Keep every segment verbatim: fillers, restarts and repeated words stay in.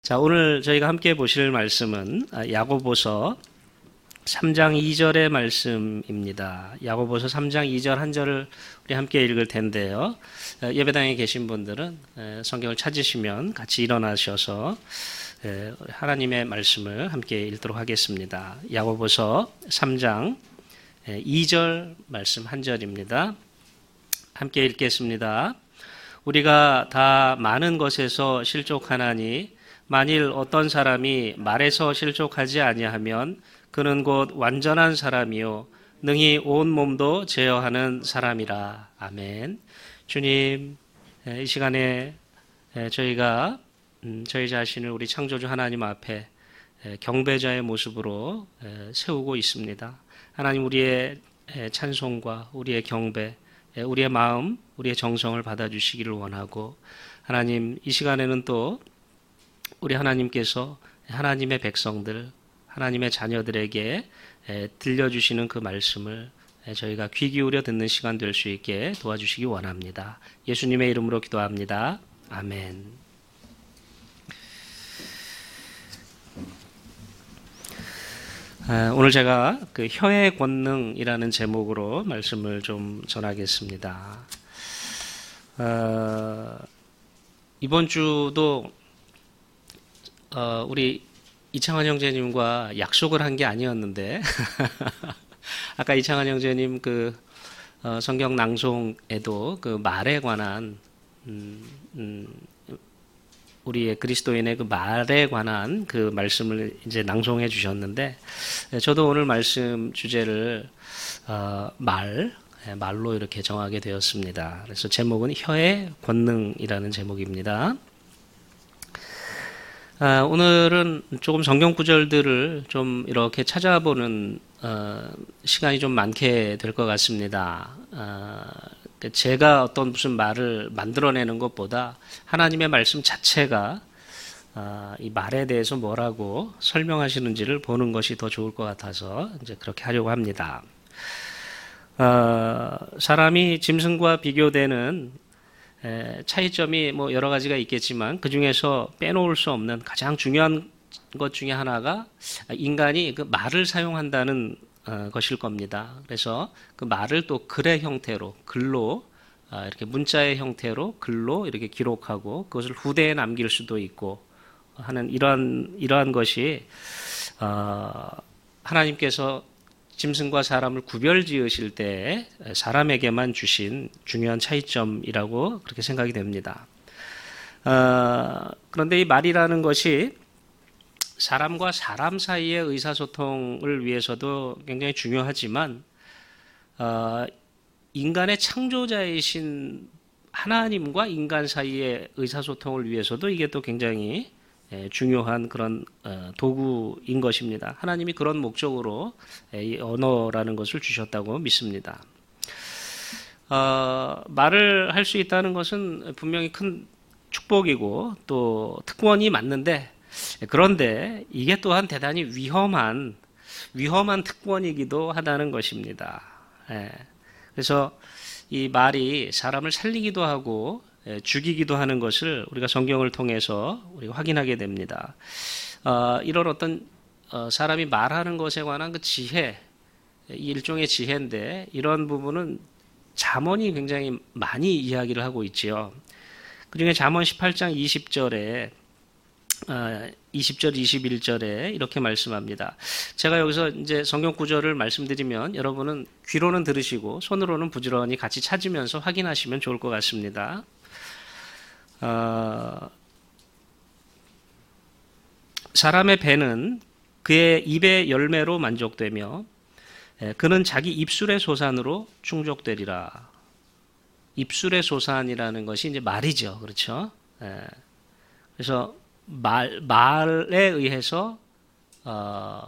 자, 오늘 저희가 함께 보실 말씀은 야고보서 삼 장 이 절의 말씀입니다. 야고보서 삼 장 이 절 한 절을 우리 함께 읽을 텐데요. 예배당에 계신 분들은 성경을 찾으시면 같이 일어나셔서 하나님의 말씀을 함께 읽도록 하겠습니다. 야고보서 삼 장 이 절 말씀 한 절입니다. 함께 읽겠습니다. 우리가 다 많은 것에서 실족하나니 만일 어떤 사람이 말에서 실족하지 아니하면 그는 곧 완전한 사람이요 능히 온 몸도 제어하는 사람이라. 아멘. 주님, 이 시간에 저희가 저희 자신을 우리 창조주 하나님 앞에 경배자의 모습으로 세우고 있습니다. 하나님, 우리의 찬송과 우리의 경배, 우리의 마음, 우리의 정성을 받아주시기를 원하고, 하나님, 이 시간에는 또 우리 하나님께서 하나님의 백성들, 하나님의 자녀들에게 들려주시는 그 말씀을 저희가 귀 기울여 듣는 시간 될 수 있게 도와주시기 원합니다. 예수님의 이름으로 기도합니다. 아멘. 오늘 제가 그 혀의 권능이라는 제목으로 말씀을 좀 전하겠습니다. 어, 이번 주도 어, 우리 이창환 형제님과 약속을 한 게 아니었는데 아까 이창환 형제님 그 어, 성경 낭송에도 그 말에 관한 음, 음, 우리의 그리스도인의 그 말에 관한 그 말씀을 이제 낭송해 주셨는데, 저도 오늘 말씀 주제를 어, 말 말로 이렇게 정하게 되었습니다. 그래서 제목은 혀의 권능이라는 제목입니다. 아, 오늘은 조금 성경 구절들을 좀 이렇게 찾아보는 어, 시간이 좀 많게 될 것 같습니다. 아, 제가 어떤 무슨 말을 만들어내는 것보다 하나님의 말씀 자체가 아, 이 말에 대해서 뭐라고 설명하시는지를 보는 것이 더 좋을 것 같아서 이제 그렇게 하려고 합니다. 어, 사람이 짐승과 비교되는 차이점이 뭐 여러 가지가 있겠지만 그 중에서 빼놓을 수 없는 가장 중요한 것 중에 하나가 인간이 그 말을 사용한다는 것일 겁니다. 그래서 그 말을 또 글의 형태로, 글로, 이렇게 문자의 형태로 글로 이렇게 기록하고 그것을 후대에 남길 수도 있고 하는 이러한 이러한 것이 하나님께서 짐승과 사람을 구별 지으실 때 사람에게만 주신 중요한 차이점이라고 그렇게 생각이 됩니다. 어, 그런데 이 말이라는 것이 사람과 사람 사이의 의사소통을 위해서도 굉장히 중요하지만 어, 인간의 창조자이신 하나님과 인간 사이의 의사소통을 위해서도 이게 또 굉장히 중요한 그런 도구인 것입니다. 하나님이 그런 목적으로 이 언어라는 것을 주셨다고 믿습니다. 어, 말을 할 수 있다는 것은 분명히 큰 축복이고 또 특권이 맞는데, 그런데 이게 또한 대단히 위험한 위험한 특권이기도 하다는 것입니다. 예. 그래서 이 말이 사람을 살리기도 하고 죽이기도 하는 것을 우리가 성경을 통해서 우리가 확인하게 됩니다. 어, 이런 어떤 어, 사람이 말하는 것에 관한 그 지혜, 일종의 지혜인데 이런 부분은 잠언이 굉장히 많이 이야기를 하고 있지요. 그중에 잠언 십팔 장 이십 절에 어, 이십 절 이십일 절에 이렇게 말씀합니다. 제가 여기서 이제 성경 구절을 말씀드리면 여러분은 귀로는 들으시고 손으로는 부지런히 같이 찾으면서 확인하시면 좋을 것 같습니다. 어, 사람의 배는 그의 입의 열매로 만족되며 그는 자기 입술의 소산으로 충족되리라. 입술의 소산이라는 것이 이제 말이죠. 그렇죠? 예. 그래서 말, 말에 의해서 어,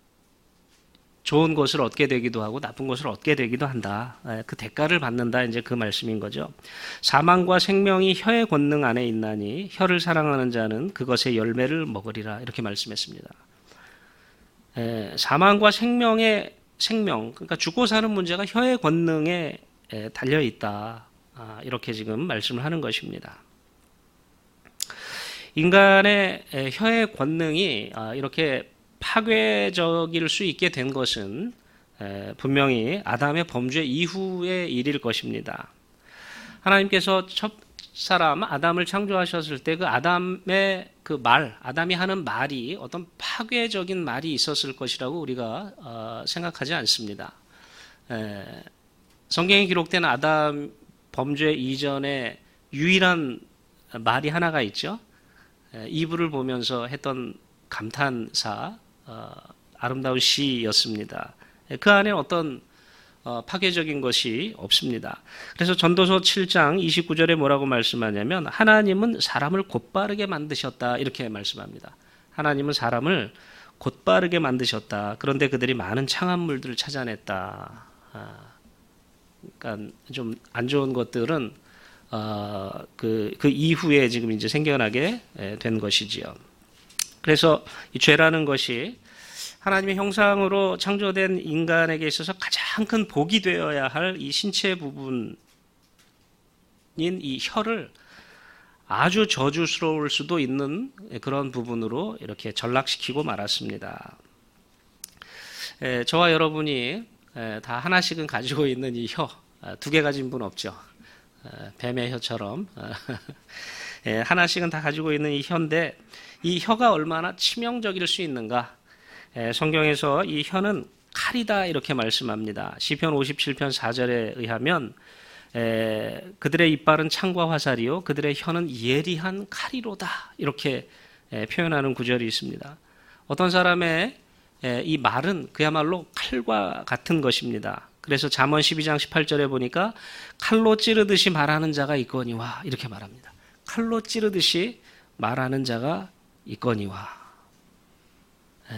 좋은 것을 얻게 되기도 하고 나쁜 것을 얻게 되기도 한다. 그 대가를 받는다. 이제 그 말씀인 거죠. 사망과 생명이 혀의 권능 안에 있나니 혀를 사랑하는 자는 그것의 열매를 먹으리라. 이렇게 말씀했습니다. 에, 사망과 생명의 생명, 그러니까 죽고 사는 문제가 혀의 권능에 에, 달려 있다. 아, 이렇게 지금 말씀을 하는 것입니다. 인간의 혀의 권능이 이렇게 파괴적일 수 있게 된 것은 분명히 아담의 범죄 이후의 일일 것입니다. 하나님께서 첫 사람 아담을 창조하셨을 때 그 아담의 그 말, 아담이 하는 말이 어떤 파괴적인 말이 있었을 것이라고 우리가 생각하지 않습니다. 성경에 기록된 아담 범죄 이전에 유일한 말이 하나가 있죠. 이브를 보면서 했던 감탄사, 어, 아름다운 시였습니다. 그 안에 어떤 어, 파괴적인 것이 없습니다. 그래서 전도서 칠 장 이십구 절에 뭐라고 말씀하냐면 하나님은 사람을 곧바르게 만드셨다 이렇게 말씀합니다. 하나님은 사람을 곧바르게 만드셨다. 그런데 그들이 많은 창한물들을 찾아냈다. 아, 그러니까 좀 안 좋은 것들은 어, 그, 그 이후에 지금 이제 생겨나게 된 것이지요. 그래서 이 죄라는 것이 하나님의 형상으로 창조된 인간에게 있어서 가장 큰 복이 되어야 할 이 신체 부분인 이 혀를 아주 저주스러울 수도 있는 그런 부분으로 이렇게 전락시키고 말았습니다. 에, 저와 여러분이 에, 다 하나씩은 가지고 있는 이 혀, 두 개 가진 분 없죠? 에, 뱀의 혀처럼 에, 하나씩은 다 가지고 있는 이 혀인데 이 혀가 얼마나 치명적일 수 있는가? 에, 성경에서 이 혀는 칼이다 이렇게 말씀합니다. 시편 오십칠 편 사 절에 의하면 에, 그들의 이빨은 창과 화살이요 그들의 혀는 예리한 칼이로다 이렇게 에, 표현하는 구절이 있습니다. 어떤 사람의 에, 이 말은 그야말로 칼과 같은 것입니다. 그래서 잠언 십이 장 십팔 절에 보니까 칼로 찌르듯이 말하는 자가 있거니와 이렇게 말합니다. 칼로 찌르듯이 말하는 자가 있거니와. 에.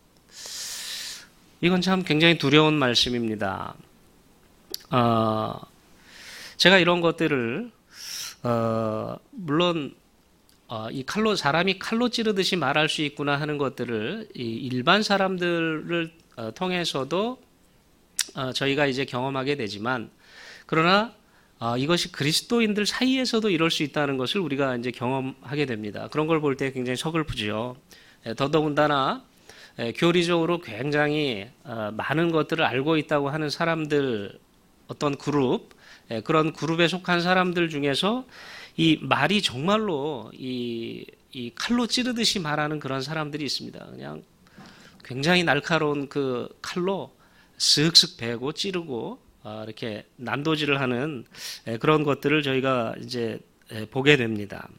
이건 참 굉장히 두려운 말씀입니다. 어, 제가 이런 것들을 어, 물론 어, 이 칼로 사람이 칼로 찌르듯이 말할 수 있구나 하는 것들을 이 일반 사람들을 어, 통해서도 어, 저희가 이제 경험하게 되지만 그러나 어, 이것이 그리스도인들 사이에서도 이럴 수 있다는 것을 우리가 이제 경험하게 됩니다. 그런 걸 볼 때 굉장히 서글프지요. 에, 더더군다나 에, 교리적으로 굉장히 어, 많은 것들을 알고 있다고 하는 사람들 어떤 그룹 에, 그런 그룹에 속한 사람들 중에서 이 말이 정말로 이, 이 칼로 찌르듯이 말하는 그런 사람들이 있습니다. 그냥 굉장히 날카로운 그 칼로 슥슥 베고 찌르고 어, 이렇게 난도질을 하는 에, 그런 것들을 저희가 이제 에, 보게 됩니다.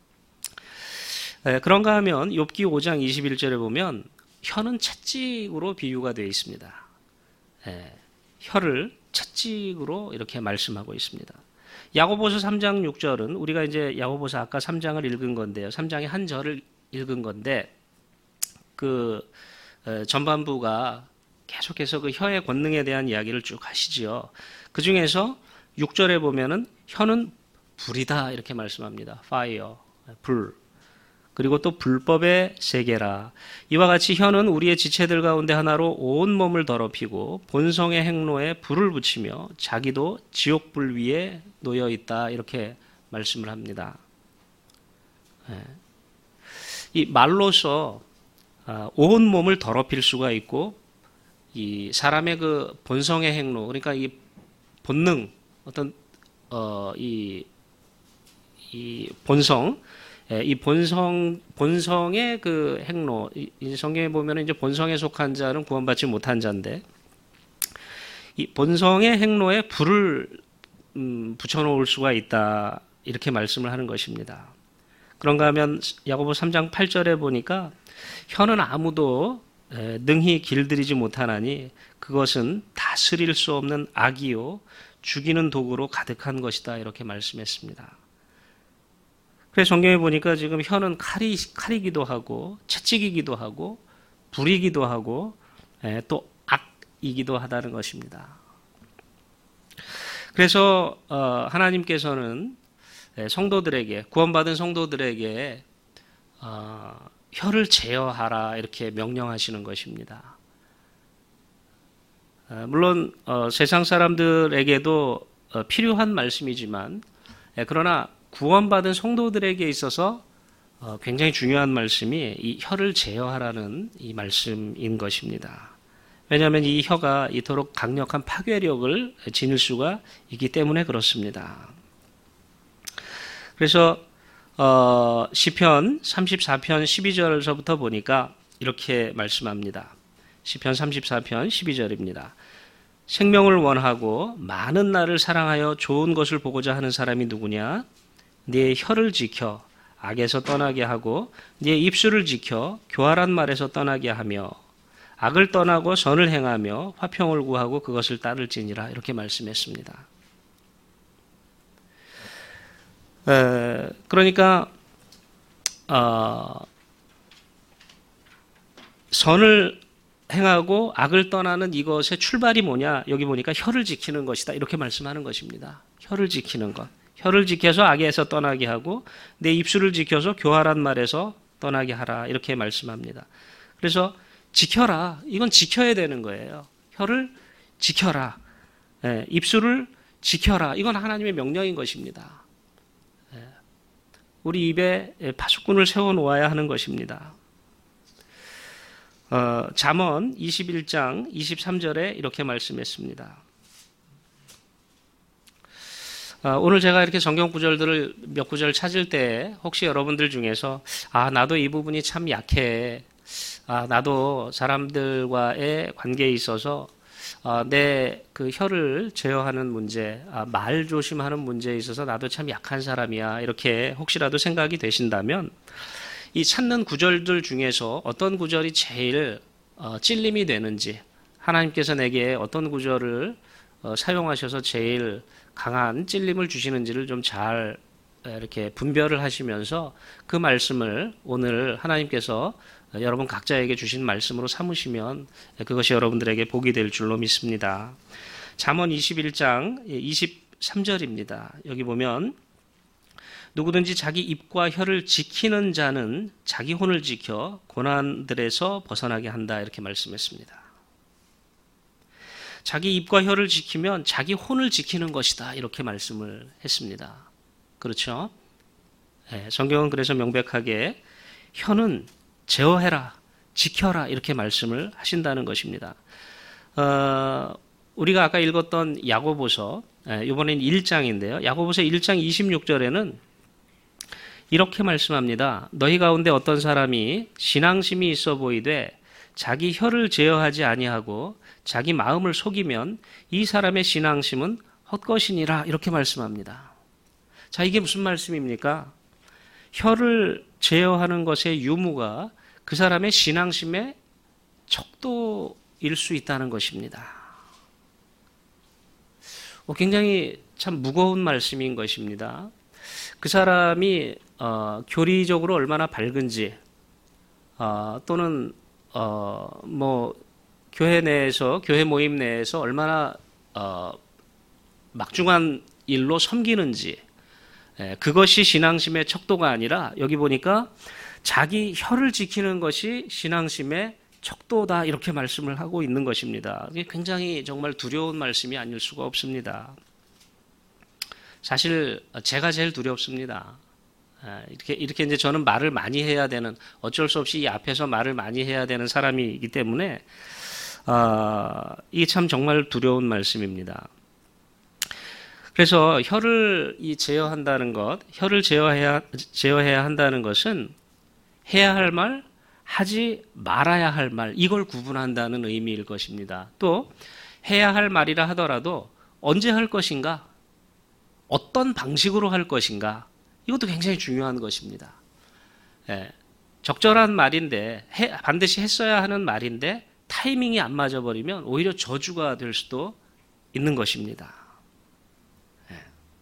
에, 그런가 하면 욥기 오 장 이십일 절에 보면 혀는 채찍으로 비유가 되어 있습니다. 에, 혀를 채찍으로 이렇게 말씀하고 있습니다. 야고보서 삼 장 육 절은 우리가 이제 야고보서 아까 삼 장을 읽은 건데요. 삼 장의 한 절을 읽은 건데 그 에, 전반부가 계속해서 그 혀의 권능에 대한 이야기를 쭉 하시지요. 그 중에서 육 절에 보면은 혀는 불이다 이렇게 말씀합니다. fire, 불. 그리고 또 불법의 세계라. 이와 같이 혀는 우리의 지체들 가운데 하나로 온 몸을 더럽히고 본성의 행로에 불을 붙이며 자기도 지옥불 위에 놓여 있다 이렇게 말씀을 합니다. 이 말로서 온 몸을 더럽힐 수가 있고 이 사람의 그 본성의 행로, 그러니까 이 본능, 어떤 어, 이, 이 본성, 이 본성 본성의 그 행로, 이 성경에 보면 이제 본성에 속한 자는 구원받지 못한 자인데, 이 본성의 행로에 불을 음, 붙여놓을 수가 있다 이렇게 말씀을 하는 것입니다. 그런가 하면 야고보 삼 장 팔 절에 보니까 혀는 아무도 능히 길들이지 못하나니 그것은 다스릴 수 없는 악이요 죽이는 도구로 가득한 것이다 이렇게 말씀했습니다. 그래서 성경에 보니까 지금 혀는 칼이, 칼이기도 하고 채찍이기도 하고 불이기도 하고 또 악이기도 하다는 것입니다. 그래서 하나님께서는 성도들에게 구원받은 성도들에게 혀를 제어하라 이렇게 명령하시는 것입니다. 물론 세상 사람들에게도 필요한 말씀이지만 그러나 구원받은 성도들에게 있어서 어, 굉장히 중요한 말씀이 이 혀를 제어하라는 이 말씀인 것입니다. 왜냐하면 이 혀가 이토록 강력한 파괴력을 지닐 수가 있기 때문에 그렇습니다. 그래서 어, 시편 삼십사 편 십이 절서부터 보니까 이렇게 말씀합니다. 시편 삼십사 편 십이 절입니다. 생명을 원하고 많은 날을 사랑하여 좋은 것을 보고자 하는 사람이 누구냐? 네 혀를 지켜 악에서 떠나게 하고 네 입술을 지켜 교활한 말에서 떠나게 하며 악을 떠나고 선을 행하며 화평을 구하고 그것을 따를지니라 이렇게 말씀했습니다. 에, 그러니까 어, 선을 행하고 악을 떠나는 이것의 출발이 뭐냐? 여기 보니까 혀를 지키는 것이다 이렇게 말씀하는 것입니다. 혀를 지키는 것. 혀를 지켜서 악에서 떠나게 하고 내 입술을 지켜서 교활한 말에서 떠나게 하라 이렇게 말씀합니다. 그래서 지켜라. 이건 지켜야 되는 거예요. 혀를 지켜라. 예, 입술을 지켜라. 이건 하나님의 명령인 것입니다. 예, 우리 입에 파수꾼을 세워놓아야 하는 것입니다. 어, 잠언 이십일 장 이십삼 절에 이렇게 말씀했습니다. 어, 오늘 제가 이렇게 성경 구절들을 몇 구절 찾을 때 혹시 여러분들 중에서 아 나도 이 부분이 참 약해. 아, 나도 사람들과의 관계에 있어서 아, 내 그 혀를 제어하는 문제, 아, 말 조심하는 문제에 있어서 나도 참 약한 사람이야. 이렇게 혹시라도 생각이 되신다면 이 찾는 구절들 중에서 어떤 구절이 제일 어, 찔림이 되는지 하나님께서 내게 어떤 구절을 어, 사용하셔서 제일 강한 찔림을 주시는지를 좀 잘 이렇게 분별을 하시면서 그 말씀을 오늘 하나님께서 여러분 각자에게 주신 말씀으로 삼으시면 그것이 여러분들에게 복이 될 줄로 믿습니다. 잠언 이십일 장 이십삼 절입니다. 여기 보면 누구든지 자기 입과 혀를 지키는 자는 자기 혼을 지켜 고난들에서 벗어나게 한다 이렇게 말씀했습니다. 자기 입과 혀를 지키면 자기 혼을 지키는 것이다 이렇게 말씀을 했습니다. 그렇죠? 네, 성경은 그래서 명백하게 혀는 제어해라, 지켜라 이렇게 말씀을 하신다는 것입니다. 어, 우리가 아까 읽었던 야고보서 예, 이번엔 일 장인데요. 야고보서 일 장 이십육 절에는 이렇게 말씀합니다. 너희 가운데 어떤 사람이 신앙심이 있어 보이되 자기 혀를 제어하지 아니하고 자기 마음을 속이면 이 사람의 신앙심은 헛것이니라 이렇게 말씀합니다. 자, 이게 무슨 말씀입니까? 혀를 제어하는 것의 유무가 그 사람의 신앙심의 척도일 수 있다는 것입니다. 어, 굉장히 참 무거운 말씀인 것입니다. 그 사람이 어, 교리적으로 얼마나 밝은지 어, 또는 어, 뭐 교회 내에서 교회 모임 내에서 얼마나 어, 막중한 일로 섬기는지 예, 그것이 신앙심의 척도가 아니라 여기 보니까 자기 혀를 지키는 것이 신앙심의 척도다 이렇게 말씀을 하고 있는 것입니다. 이게 굉장히 정말 두려운 말씀이 아닐 수가 없습니다. 사실 제가 제일 두렵습니다. 이렇게 이렇게 이제 저는 말을 많이 해야 되는 어쩔 수 없이 이 앞에서 말을 많이 해야 되는 사람이기 때문에 아, 이게 참 정말 두려운 말씀입니다. 그래서 혀를 이 제어한다는 것, 혀를 제어해야 제어해야 한다는 것은 해야 할 말, 하지 말아야 할 말, 이걸 구분한다는 의미일 것입니다. 또 해야 할 말이라 하더라도 언제 할 것인가, 어떤 방식으로 할 것인가, 이것도 굉장히 중요한 것입니다. 예, 적절한 말인데 해, 반드시 했어야 하는 말인데 타이밍이 안 맞아버리면 오히려 저주가 될 수도 있는 것입니다. 예.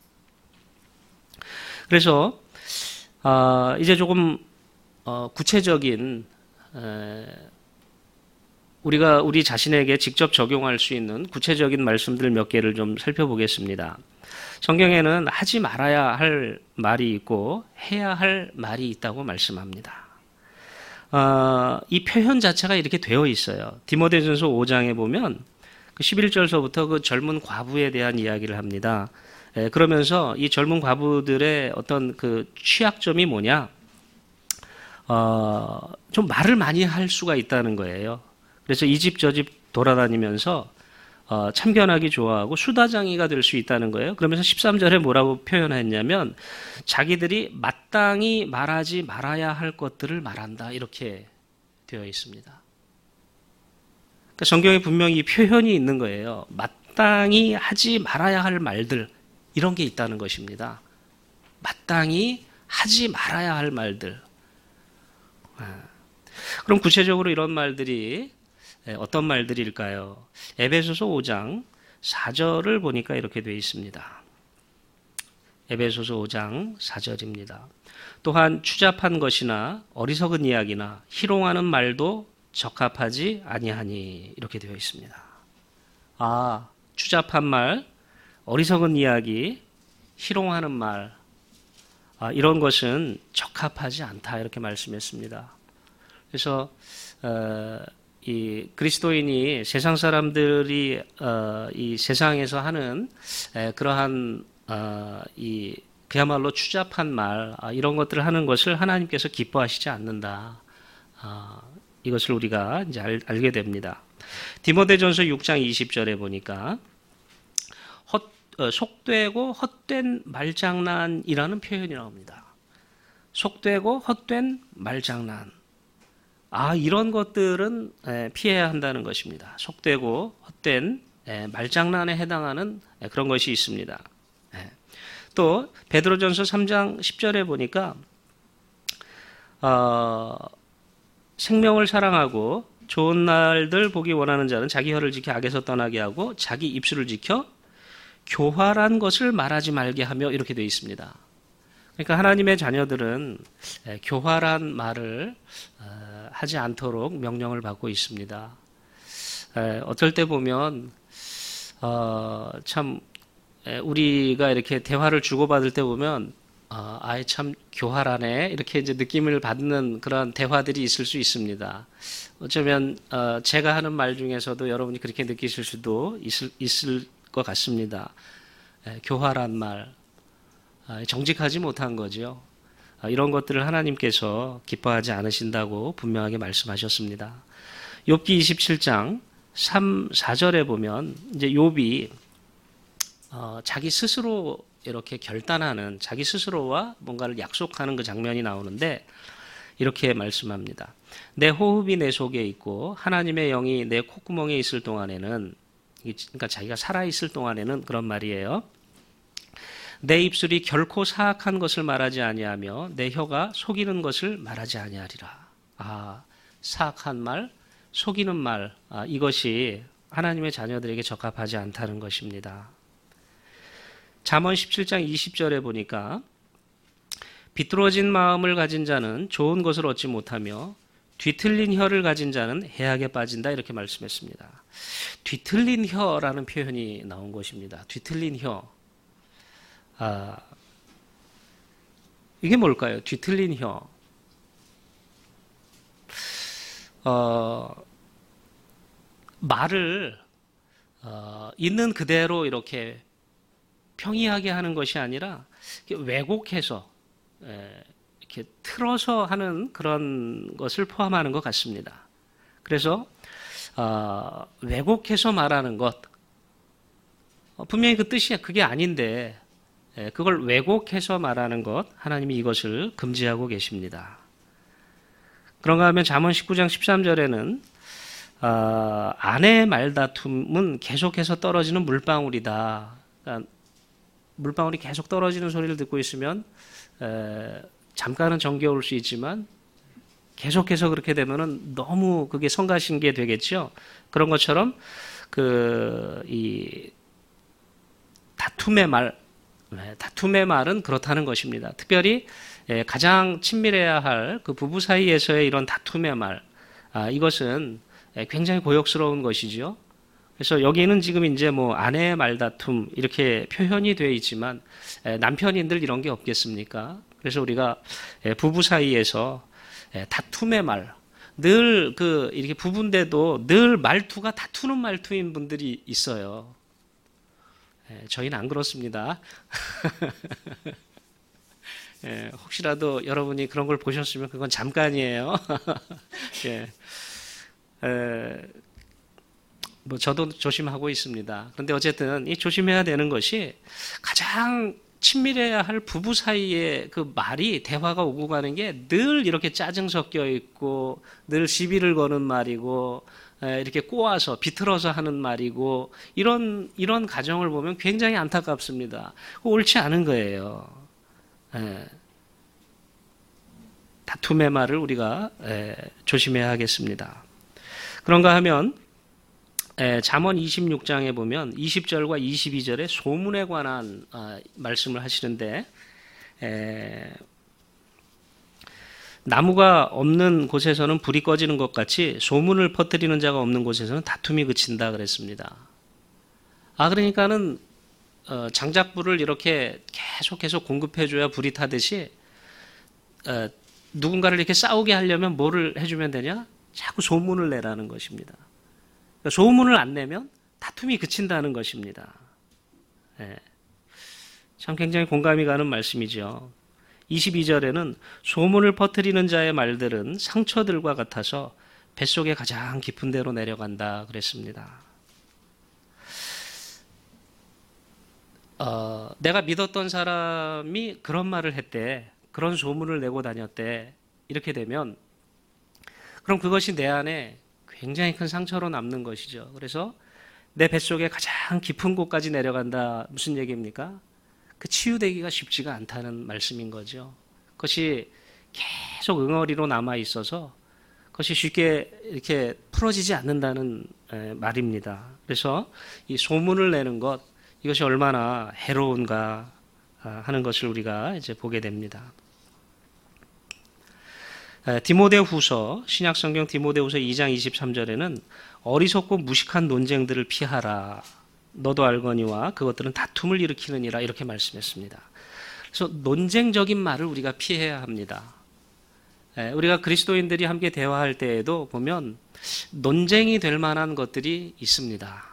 그래서 어, 이제 조금 어, 구체적인 에, 우리가 우리 자신에게 직접 적용할 수 있는 구체적인 말씀들 몇 개를 좀 살펴보겠습니다. 성경에는 하지 말아야 할 말이 있고 해야 할 말이 있다고 말씀합니다. 어, 이 표현 자체가 이렇게 되어 있어요. 디모데전서 오 장에 보면 그 십일 절서부터 그 젊은 과부에 대한 이야기를 합니다. 에, 그러면서 이 젊은 과부들의 어떤 그 취약점이 뭐냐? 어, 좀 말을 많이 할 수가 있다는 거예요. 그래서 이 집 저 집 돌아다니면서 어, 참견하기 좋아하고 수다장이가 될 수 있다는 거예요. 그러면서 십삼 절에 뭐라고 표현했냐면 자기들이 마땅히 말하지 말아야 할 것들을 말한다 이렇게 되어 있습니다. 그러니까 성경에 분명히 이 표현이 있는 거예요. 마땅히 하지 말아야 할 말들 이런 게 있다는 것입니다. 마땅히 하지 말아야 할 말들. 그럼 구체적으로 이런 말들이 어떤 말들일까요? 에베소서 오 장 사 절을 보니까 이렇게 되어 있습니다. 에베소서 오 장 사 절입니다. 또한 추잡한 것이나 어리석은 이야기나 희롱하는 말도 적합하지 아니하니 이렇게 되어 있습니다. 아, 추잡한 말, 어리석은 이야기, 희롱하는 말, 아, 이런 것은 적합하지 않다 이렇게 말씀했습니다. 그래서 어, 이 그리스도인이 세상 사람들이 어, 이 세상에서 하는 에, 그러한 어, 이 그야말로 추잡한 말 아, 이런 것들을 하는 것을 하나님께서 기뻐하시지 않는다. 아, 이것을 우리가 이제 알, 알게 됩니다. 디모데전서 육 장 이십 절에 보니까 헛, 어, 속되고 헛된 말장난이라는 표현이 나옵니다. 속되고 헛된 말장난. 아, 이런 것들은 피해야 한다는 것입니다. 속되고 헛된 말장난에 해당하는 그런 것이 있습니다. 또 베드로전서 삼 장 십 절에 보니까 어, 생명을 사랑하고 좋은 날들 보기 원하는 자는 자기 혀를 지켜 악에서 떠나게 하고 자기 입술을 지켜 교활한 것을 말하지 말게 하며 이렇게 되어 있습니다. 그러니까 하나님의 자녀들은 교활한 말을 하지 않도록 명령을 받고 있습니다. 어떨 때 보면 참 우리가 이렇게 대화를 주고받을 때 보면 아예 참 교활하네 이렇게 이제 느낌을 받는 그런 대화들이 있을 수 있습니다. 어쩌면 제가 하는 말 중에서도 여러분이 그렇게 느끼실 수도 있을, 있을 것 같습니다. 교활한 말. 정직하지 못한 거죠. 이런 것들을 하나님께서 기뻐하지 않으신다고 분명하게 말씀하셨습니다. 욥기 이십칠 장 삼, 사 절에 보면 이제 욥이 어, 자기 스스로 이렇게 결단하는 자기 스스로와 뭔가를 약속하는 그 장면이 나오는데 이렇게 말씀합니다. 내 호흡이 내 속에 있고 하나님의 영이 내 콧구멍에 있을 동안에는 그러니까 자기가 살아있을 동안에는 그런 말이에요. 내 입술이 결코 사악한 것을 말하지 아니하며 내 혀가 속이는 것을 말하지 아니하리라. 아, 사악한 말, 속이는 말, 아, 이것이 하나님의 자녀들에게 적합하지 않다는 것입니다. 잠언 십칠 장 이십 절에 보니까 비뚤어진 마음을 가진 자는 좋은 것을 얻지 못하며 뒤틀린 혀를 가진 자는 해악에 빠진다 이렇게 말씀했습니다. 뒤틀린 혀라는 표현이 나온 것입니다. 뒤틀린 혀. 아, 이게 뭘까요? 뒤틀린 혀. 어, 말을 어, 있는 그대로 이렇게 평이하게 하는 것이 아니라 왜곡해서 에, 이렇게 틀어서 하는 그런 것을 포함하는 것 같습니다. 그래서 어, 왜곡해서 말하는 것 어, 분명히 그 뜻이 그게 아닌데 그걸 왜곡해서 말하는 것, 하나님이 이것을 금지하고 계십니다. 그런가 하면 잠언 십구 장 십삼 절에는 어, 아내의 말다툼은 계속해서 떨어지는 물방울이다. 그러니까 물방울이 계속 떨어지는 소리를 듣고 있으면 에, 잠깐은 정겨울 수 있지만 계속해서 그렇게 되면은 너무 그게 성가신 게 되겠죠. 그런 것처럼 그 이 다툼의 말 네, 다툼의 말은 그렇다는 것입니다. 특별히 가장 친밀해야 할 그 부부 사이에서의 이런 다툼의 말, 아, 이것은 굉장히 고역스러운 것이죠. 그래서 여기는 지금 이제 뭐 아내의 말다툼 이렇게 표현이 되어 있지만 남편인들 이런 게 없겠습니까? 그래서 우리가 부부 사이에서 다툼의 말, 늘 그 이렇게 부부인데도 늘 말투가 다투는 말투인 분들이 있어요. 저희는 안 그렇습니다. 예, 혹시라도 여러분이 그런 걸 보셨으면 그건 잠깐이에요. 예. 에, 뭐 저도 조심하고 있습니다. 그런데 어쨌든 이 조심해야 되는 것이 가장 친밀해야 할 부부 사이의 그 말이 대화가 오고 가는 게 늘 이렇게 짜증 섞여 있고 늘 시비를 거는 말이고 에, 이렇게 꼬아서 비틀어서 하는 말이고 이런 이런 가정을 보면 굉장히 안타깝습니다. 옳지 않은 거예요. 에, 다툼의 말을 우리가 에, 조심해야 하겠습니다. 그런가 하면 에, 잠언 이십육 장에 보면 이십 절과 이십이 절에 소문에 관한 어, 말씀을 하시는데 에, 나무가 없는 곳에서는 불이 꺼지는 것 같이 소문을 퍼뜨리는 자가 없는 곳에서는 다툼이 그친다 그랬습니다. 아 그러니까는 어, 장작불을 이렇게 계속 계속 공급해줘야 불이 타듯이 어, 누군가를 이렇게 싸우게 하려면 뭐를 해주면 되냐? 자꾸 소문을 내라는 것입니다. 그러니까 소문을 안 내면 다툼이 그친다는 것입니다. 예. 참 굉장히 공감이 가는 말씀이죠. 이십이 절에는 소문을 퍼뜨리는 자의 말들은 상처들과 같아서 뱃속에 가장 깊은 데로 내려간다 그랬습니다. 어, 내가 믿었던 사람이 그런 말을 했대, 그런 소문을 내고 다녔대, 이렇게 되면 그럼 그것이 내 안에 굉장히 큰 상처로 남는 것이죠. 그래서 내 뱃속에 가장 깊은 곳까지 내려간다. 무슨 얘기입니까? 그 치유되기가 쉽지가 않다는 말씀인 거죠. 그것이 계속 응어리로 남아 있어서 그것이 쉽게 이렇게 풀어지지 않는다는 말입니다. 그래서 이 소문을 내는 것, 이것이 얼마나 해로운가 하는 것을 우리가 이제 보게 됩니다. 디모데후서, 신약성경 디모데후서 이 장 이십삼 절에는 어리석고 무식한 논쟁들을 피하라. 너도 알거니와 그것들은 다툼을 일으키느니라 이렇게 말씀했습니다. 그래서 논쟁적인 말을 우리가 피해야 합니다. 우리가 그리스도인들이 함께 대화할 때에도 보면 논쟁이 될 만한 것들이 있습니다.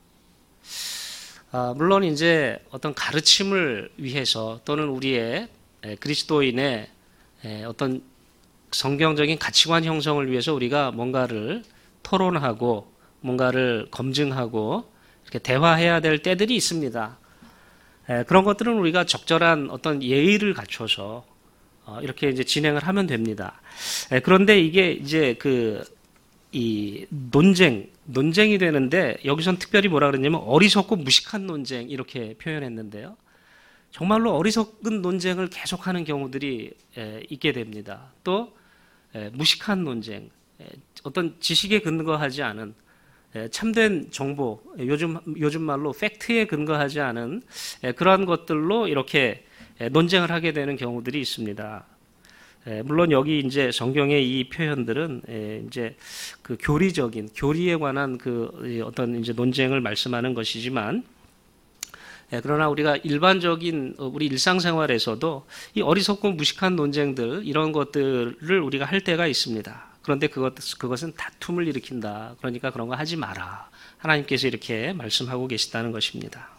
아, 물론 이제 어떤 가르침을 위해서 또는 우리의 그리스도인의 어떤 성경적인 가치관 형성을 위해서 우리가 뭔가를 토론하고 뭔가를 검증하고 이렇게 대화해야 될 때들이 있습니다. 그런 것들은 우리가 적절한 어떤 예의를 갖춰서 이렇게 이제 진행을 하면 됩니다. 그런데 이게 이제 그 이 논쟁, 논쟁이 되는데 여기선 특별히 뭐라 그랬냐면 어리석고 무식한 논쟁 이렇게 표현했는데요. 정말로 어리석은 논쟁을 계속하는 경우들이 있게 됩니다. 또 무식한 논쟁, 어떤 지식에 근거하지 않은 참된 정보, 요즘 요즘 말로 팩트에 근거하지 않은 그러한 것들로 이렇게 논쟁을 하게 되는 경우들이 있습니다. 물론 여기 이제 성경의 이 표현들은 이제 그 교리적인 교리에 관한 그 어떤 이제 논쟁을 말씀하는 것이지만, 그러나 우리가 일반적인 우리 일상생활에서도 이 어리석고 무식한 논쟁들 이런 것들을 우리가 할 때가 있습니다. 그런데 그것 그것은 다툼을 일으킨다. 그러니까 그런 거 하지 마라. 하나님께서 이렇게 말씀하고 계시다는 것입니다.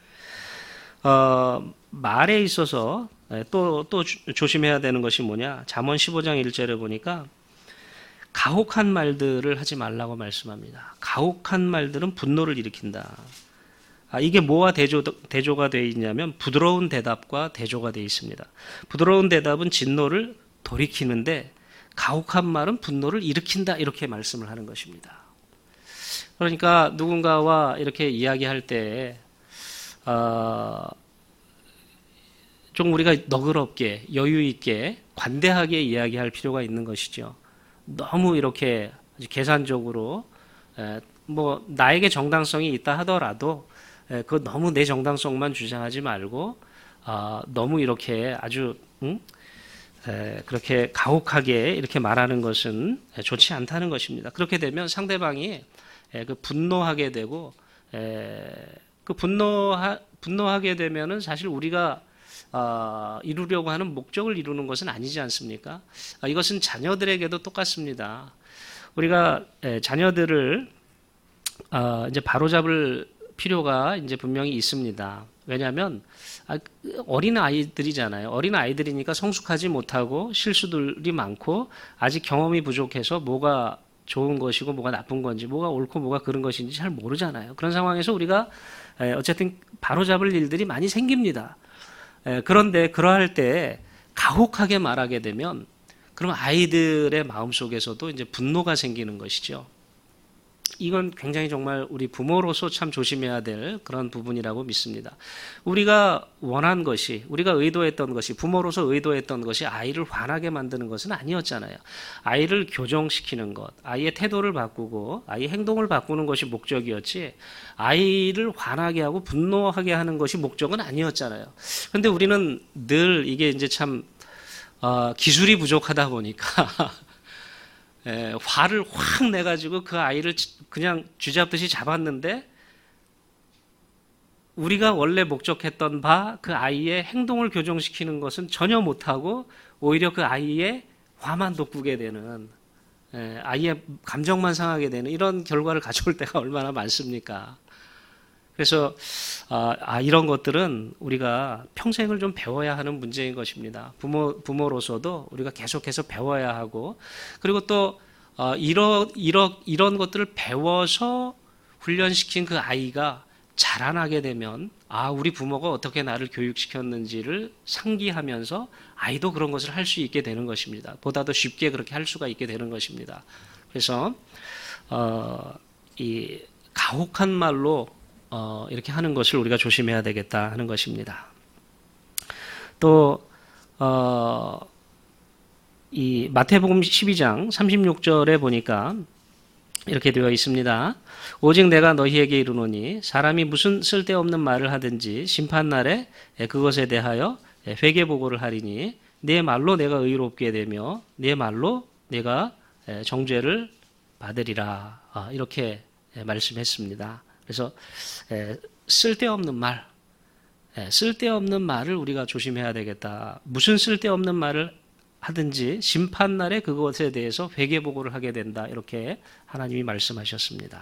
어, 말에 있어서 또, 또 조심해야 되는 것이 뭐냐? 잠언 십오 장 일 절에 보니까 가혹한 말들을 하지 말라고 말씀합니다. 가혹한 말들은 분노를 일으킨다. 아, 이게 뭐와 대조, 대조가 되어 있냐면 부드러운 대답과 대조가 되어 있습니다. 부드러운 대답은 진노를 돌이키는데 가혹한 말은 분노를 일으킨다. 이렇게 말씀을 하는 것입니다. 그러니까 누군가와 이렇게 이야기할 때 어, 좀 우리가 너그럽게 여유 있게 관대하게 이야기할 필요가 있는 것이죠. 너무 이렇게 계산적으로 에, 뭐 나에게 정당성이 있다 하더라도 에, 그거 너무 내 정당성만 주장하지 말고 어, 너무 이렇게 아주 응? 에, 그렇게 가혹하게 이렇게 말하는 것은 좋지 않다는 것입니다. 그렇게 되면 상대방이 에, 그 분노하게 되고 에, 그 분노하, 분노하게 되면은 사실 우리가 어, 이루려고 하는 목적을 이루는 것은 아니지 않습니까? 아, 이것은 자녀들에게도 똑같습니다. 우리가 에, 자녀들을 어, 이제 바로잡을 필요가 이제 분명히 있습니다. 왜냐하면 어린 아이들이잖아요. 어린 아이들이니까 성숙하지 못하고 실수들이 많고 아직 경험이 부족해서 뭐가 좋은 것이고 뭐가 나쁜 건지 뭐가 옳고 뭐가 그른 것인지 잘 모르잖아요. 그런 상황에서 우리가 어쨌든 바로잡을 일들이 많이 생깁니다. 그런데 그러할 때 가혹하게 말하게 되면 그럼 아이들의 마음속에서도 이제 분노가 생기는 것이죠. 이건 굉장히 정말 우리 부모로서 참 조심해야 될 그런 부분이라고 믿습니다. 우리가 원한 것이, 우리가 의도했던 것이, 부모로서 의도했던 것이 아이를 화나게 만드는 것은 아니었잖아요. 아이를 교정시키는 것, 아이의 태도를 바꾸고 아이의 행동을 바꾸는 것이 목적이었지 아이를 화나게 하고 분노하게 하는 것이 목적은 아니었잖아요. 그런데 우리는 늘 이게 이제 참 어, 기술이 부족하다 보니까 에, 화를 확 내가지고 그 아이를 그냥 쥐잡듯이 잡았는데 우리가 원래 목적했던 바 그 아이의 행동을 교정시키는 것은 전혀 못하고 오히려 그 아이의 화만 돋구게 되는, 에, 아이의 감정만 상하게 되는 이런 결과를 가져올 때가 얼마나 많습니까? 그래서 아, 이런 것들은 우리가 평생을 좀 배워야 하는 문제인 것입니다. 부모, 부모로서도 우리가 계속해서 배워야 하고, 그리고 또 어, 이러, 이러, 이런 것들을 배워서 훈련시킨 그 아이가 자라나게 되면 아, 우리 부모가 어떻게 나를 교육시켰는지를 상기하면서 아이도 그런 것을 할 수 있게 되는 것입니다. 보다 더 쉽게 그렇게 할 수가 있게 되는 것입니다. 그래서 어, 이 가혹한 말로 어, 이렇게 하는 것을 우리가 조심해야 되겠다 하는 것입니다. 또, 어, 이 마태복음 십이 장 삼십육 절에 보니까 이렇게 되어 있습니다. 오직 내가 너희에게 이르노니 사람이 무슨 쓸데없는 말을 하든지 심판날에 그것에 대하여 회개보고를 하리니 내 말로 내가 의롭게 되며 내 말로 내가 정죄를 받으리라. 이렇게 말씀했습니다. 그래서 쓸데없는 말, 쓸데없는 말을 우리가 조심해야 되겠다. 무슨 쓸데없는 말을 하든지 심판날에 그것에 대해서 회개보고를 하게 된다. 이렇게 하나님이 말씀하셨습니다.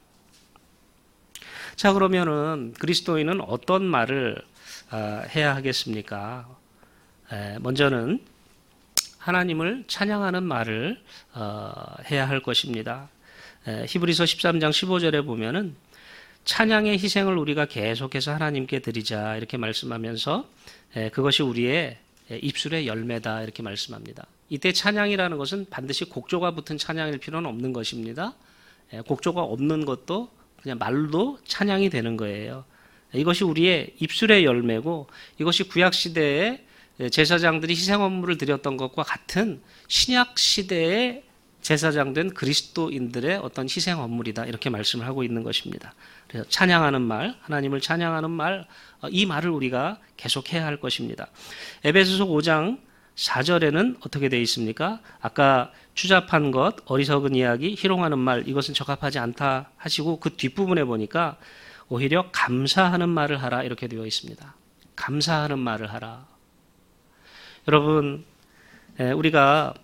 자, 그러면은 그리스도인은 어떤 말을 해야 하겠습니까? 먼저는 하나님을 찬양하는 말을 해야 할 것입니다. 히브리서 십삼 장 십오 절에 보면은 찬양의 희생을 우리가 계속해서 하나님께 드리자 이렇게 말씀하면서 그것이 우리의 입술의 열매다 이렇게 말씀합니다. 이때 찬양이라는 것은 반드시 곡조가 붙은 찬양일 필요는 없는 것입니다. 곡조가 없는 것도 그냥 말로 찬양이 되는 거예요. 이것이 우리의 입술의 열매고 이것이 구약시대에 제사장들이 희생 업무를 드렸던 것과 같은 신약시대의 제사장된 그리스도인들의 어떤 희생 업무이다 이렇게 말씀을 하고 있는 것입니다. 그래서 찬양하는 말, 하나님을 찬양하는 말, 이 말을 우리가 계속해야 할 것입니다. 에베소서 오 장 사 절에는 어떻게 되어 있습니까? 아까 추잡한 것, 어리석은 이야기, 희롱하는 말 이것은 적합하지 않다 하시고 그 뒷부분에 보니까 오히려 감사하는 말을 하라 이렇게 되어 있습니다. 감사하는 말을 하라. 여러분 우리가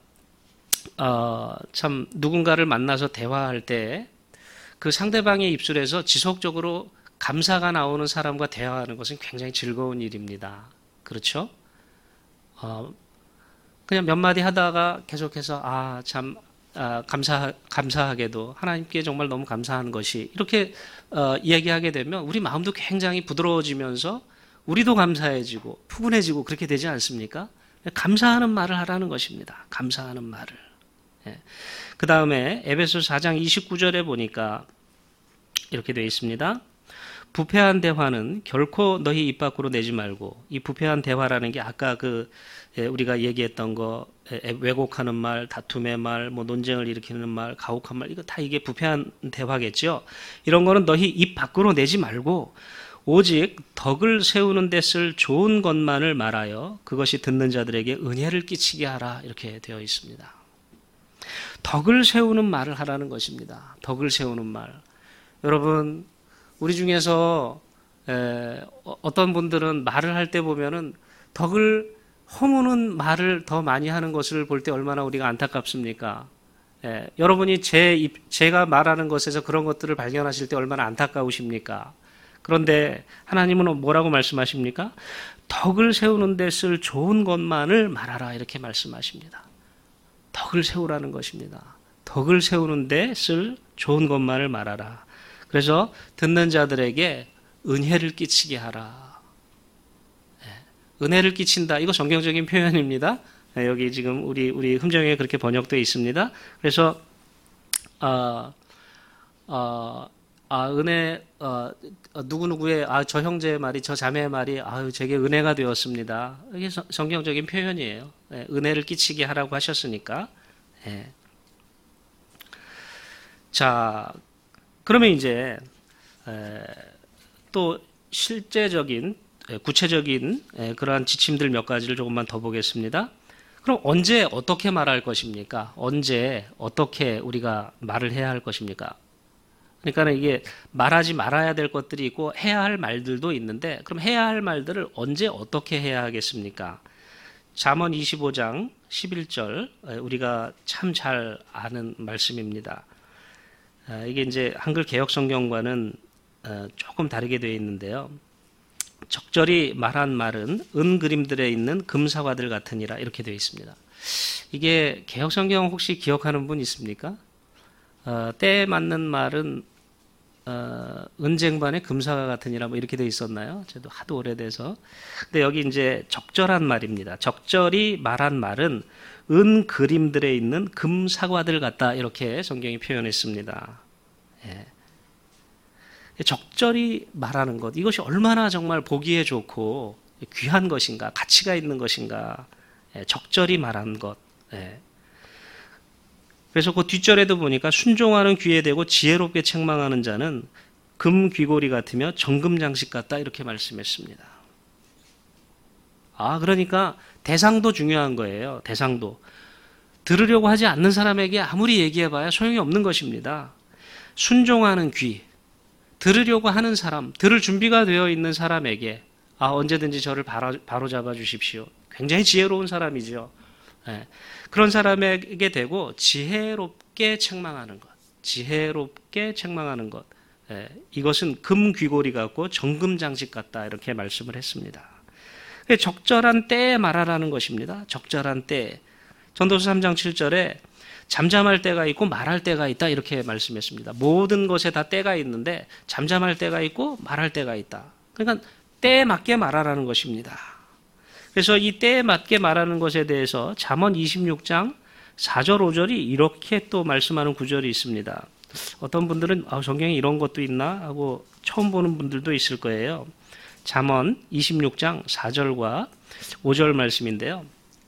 어, 참 누군가를 만나서 대화할 때 그 상대방의 입술에서 지속적으로 감사가 나오는 사람과 대화하는 것은 굉장히 즐거운 일입니다. 그렇죠? 어, 그냥 몇 마디 하다가 계속해서 아, 참 아, 감사 감사하게도 하나님께 정말 너무 감사한 것이 이렇게 어, 이야기하게 되면 우리 마음도 굉장히 부드러워지면서 우리도 감사해지고 푸근해지고 그렇게 되지 않습니까? 감사하는 말을 하라는 것입니다. 감사하는 말을. 예. 그 다음에 에베소 사 장 이십구 절에 보니까 이렇게 되어 있습니다. 부패한 대화는 결코 너희 입 밖으로 내지 말고, 이 부패한 대화라는 게 아까 그 우리가 얘기했던 거 왜곡하는 말, 다툼의 말, 뭐 논쟁을 일으키는 말, 가혹한 말 이거 다 이게 부패한 대화겠죠. 이런 거는 너희 입 밖으로 내지 말고 오직 덕을 세우는 데 쓸 좋은 것만을 말하여 그것이 듣는 자들에게 은혜를 끼치게 하라 이렇게 되어 있습니다. 덕을 세우는 말을 하라는 것입니다. 덕을 세우는 말. 여러분, 우리 중에서 에, 어떤 분들은 말을 할 때 보면은 덕을 허무는 말을 더 많이 하는 것을 볼 때 얼마나 우리가 안타깝습니까? 에, 여러분이 제 입, 제가 말하는 것에서 그런 것들을 발견하실 때 얼마나 안타까우십니까? 그런데 하나님은 뭐라고 말씀하십니까? 덕을 세우는 데 쓸 좋은 것만을 말하라 이렇게 말씀하십니다. 덕을 세우라는 것입니다. 덕을 세우는 데 쓸 좋은 것만을 말하라. 그래서 듣는 자들에게 은혜를 끼치게 하라. 은혜를 끼친다. 이거 성경적인 표현입니다. 여기 지금 우리 우리 흠정에 그렇게 번역되어 있습니다. 그래서 어, 어, 아, 은혜, 어, 누구누구의, 아, 저 형제의 말이, 저 자매의 말이, 아유, 제게 은혜가 되었습니다. 이게 서, 성경적인 표현이에요. 예, 은혜를 끼치게 하라고 하셨으니까. 예. 자, 그러면 이제, 에, 또 실제적인, 에, 구체적인 에, 그러한 지침들 몇 가지를 조금만 더 보겠습니다. 그럼 언제 어떻게 말할 것입니까? 언제 어떻게 우리가 말을 해야 할 것입니까? 그러니까 이게 말하지 말아야 될 것들이 있고 해야 할 말들도 있는데 그럼 해야 할 말들을 언제 어떻게 해야 하겠습니까? 잠언 이십오 장 십일 절 우리가 참 잘 아는 말씀입니다. 이게 이제 한글 개역 성경과는 조금 다르게 되어 있는데요. 적절히 말한 말은 은 그림들에 있는 금사과들 같으니라 이렇게 되어 있습니다. 이게 개역 성경 혹시 기억하는 분 있습니까? 어, 때에 맞는 말은 어, 은쟁반의 금사과 같으니라 뭐 이렇게 돼 있었나요? 저도 하도 오래돼서. 근데 여기 이제 적절한 말입니다. 적절히 말한 말은 은 그림들에 있는 금사과들 같다 이렇게 성경이 표현했습니다. 예. 적절히 말하는 것 이것이 얼마나 정말 보기에 좋고 귀한 것인가 가치가 있는 것인가 예, 적절히 말한 것. 예. 그래서 그 뒷절에도 보니까 순종하는 귀에 대고 지혜롭게 책망하는 자는 금 귀고리 같으며 정금 장식 같다 이렇게 말씀했습니다. 아 그러니까 대상도 중요한 거예요. 대상도. 들으려고 하지 않는 사람에게 아무리 얘기해봐야 소용이 없는 것입니다. 순종하는 귀, 들으려고 하는 사람, 들을 준비가 되어 있는 사람에게 아 언제든지 저를 바로, 바로 잡아 주십시오. 굉장히 지혜로운 사람이죠. 예. 그런 사람에게 되고 지혜롭게 책망하는 것, 지혜롭게 책망하는 것, 예. 이것은 금 귀고리 같고 정금 장식 같다 이렇게 말씀을 했습니다. 적절한 때에 말하라는 것입니다. 적절한 때. 전도서 삼 장 칠 절에 잠잠할 때가 있고 말할 때가 있다 이렇게 말씀했습니다. 모든 것에 다 때가 있는데 잠잠할 때가 있고 말할 때가 있다. 그러니까 때에 맞게 말하라는 것입니다. 그래서 이 때에 맞게 말하는 것에 대해서 잠언 이십육 장 사 절 오 절이 이렇게 또 말씀하는 구절이 있습니다. 어떤 분들은 아, 성경에 이런 것도 있나 하고 처음 보는 분들도 있을 거예요. 잠언 이십육 장 사 절과 오 절 말씀인데요.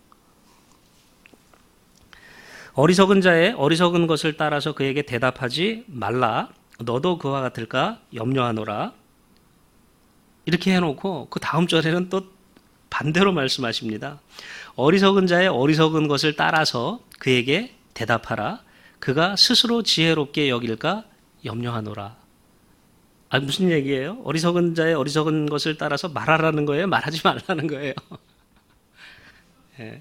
어리석은 자의 어리석은 것을 따라서 그에게 대답하지 말라. 너도 그와 같을까 염려하노라. 이렇게 해놓고 그 다음 절에는 또 반대로 말씀하십니다. 어리석은 자의 어리석은 것을 따라서 그에게 대답하라. 그가 스스로 지혜롭게 여길까 염려하노라. 아, 무슨 얘기예요? 어리석은 자의 어리석은 것을 따라서 말하라는 거예요? 말하지 말라는 거예요? 예.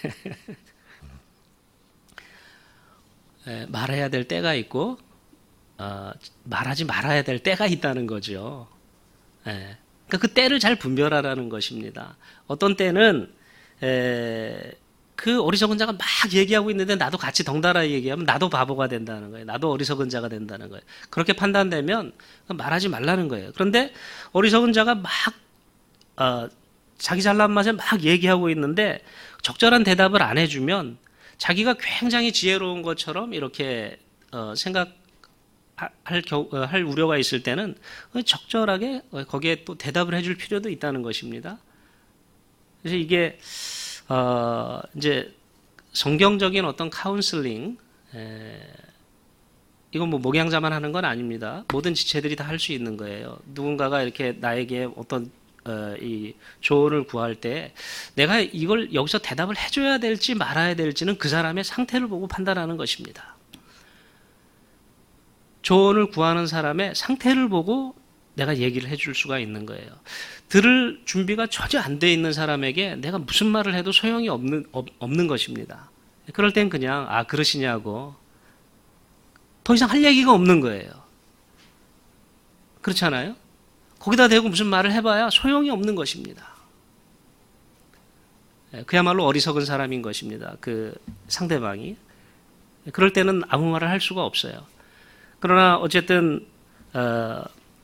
예, 말해야 될 때가 있고 어, 말하지 말아야 될 때가 있다는 거죠. 예. 그러니까 그 때를 잘 분별하라는 것입니다. 어떤 때는 에, 그 어리석은 자가 막 얘기하고 있는데 나도 같이 덩달아 얘기하면 나도 바보가 된다는 거예요. 나도 어리석은 자가 된다는 거예요. 그렇게 판단되면 말하지 말라는 거예요. 그런데 어리석은 자가 막 어, 자기 잘난 맛에 막 얘기하고 있는데 적절한 대답을 안 해주면 자기가 굉장히 지혜로운 것처럼 이렇게 어, 생각 할, 겨, 할 우려가 있을 때는 적절하게 거기에 또 대답을 해줄 필요도 있다는 것입니다. 그래서 이게 어, 이제 성경적인 어떤 카운슬링, 에, 이건 뭐 목양자만 하는 건 아닙니다. 모든 지체들이 다 할 수 있는 거예요. 누군가가 이렇게 나에게 어떤 어, 이 조언을 구할 때 내가 이걸 여기서 대답을 해줘야 될지 말아야 될지는 그 사람의 상태를 보고 판단하는 것입니다. 조언을 구하는 사람의 상태를 보고 내가 얘기를 해줄 수가 있는 거예요. 들을 준비가 전혀 안 돼 있는 사람에게 내가 무슨 말을 해도 소용이 없는, 없, 없는 것입니다. 그럴 땐 그냥 아 그러시냐고 더 이상 할 얘기가 없는 거예요. 그렇잖아요? 거기다 대고 무슨 말을 해봐야 소용이 없는 것입니다. 그야말로 어리석은 사람인 것입니다. 그 상대방이. 그럴 때는 아무 말을 할 수가 없어요. 그러나 어쨌든 어,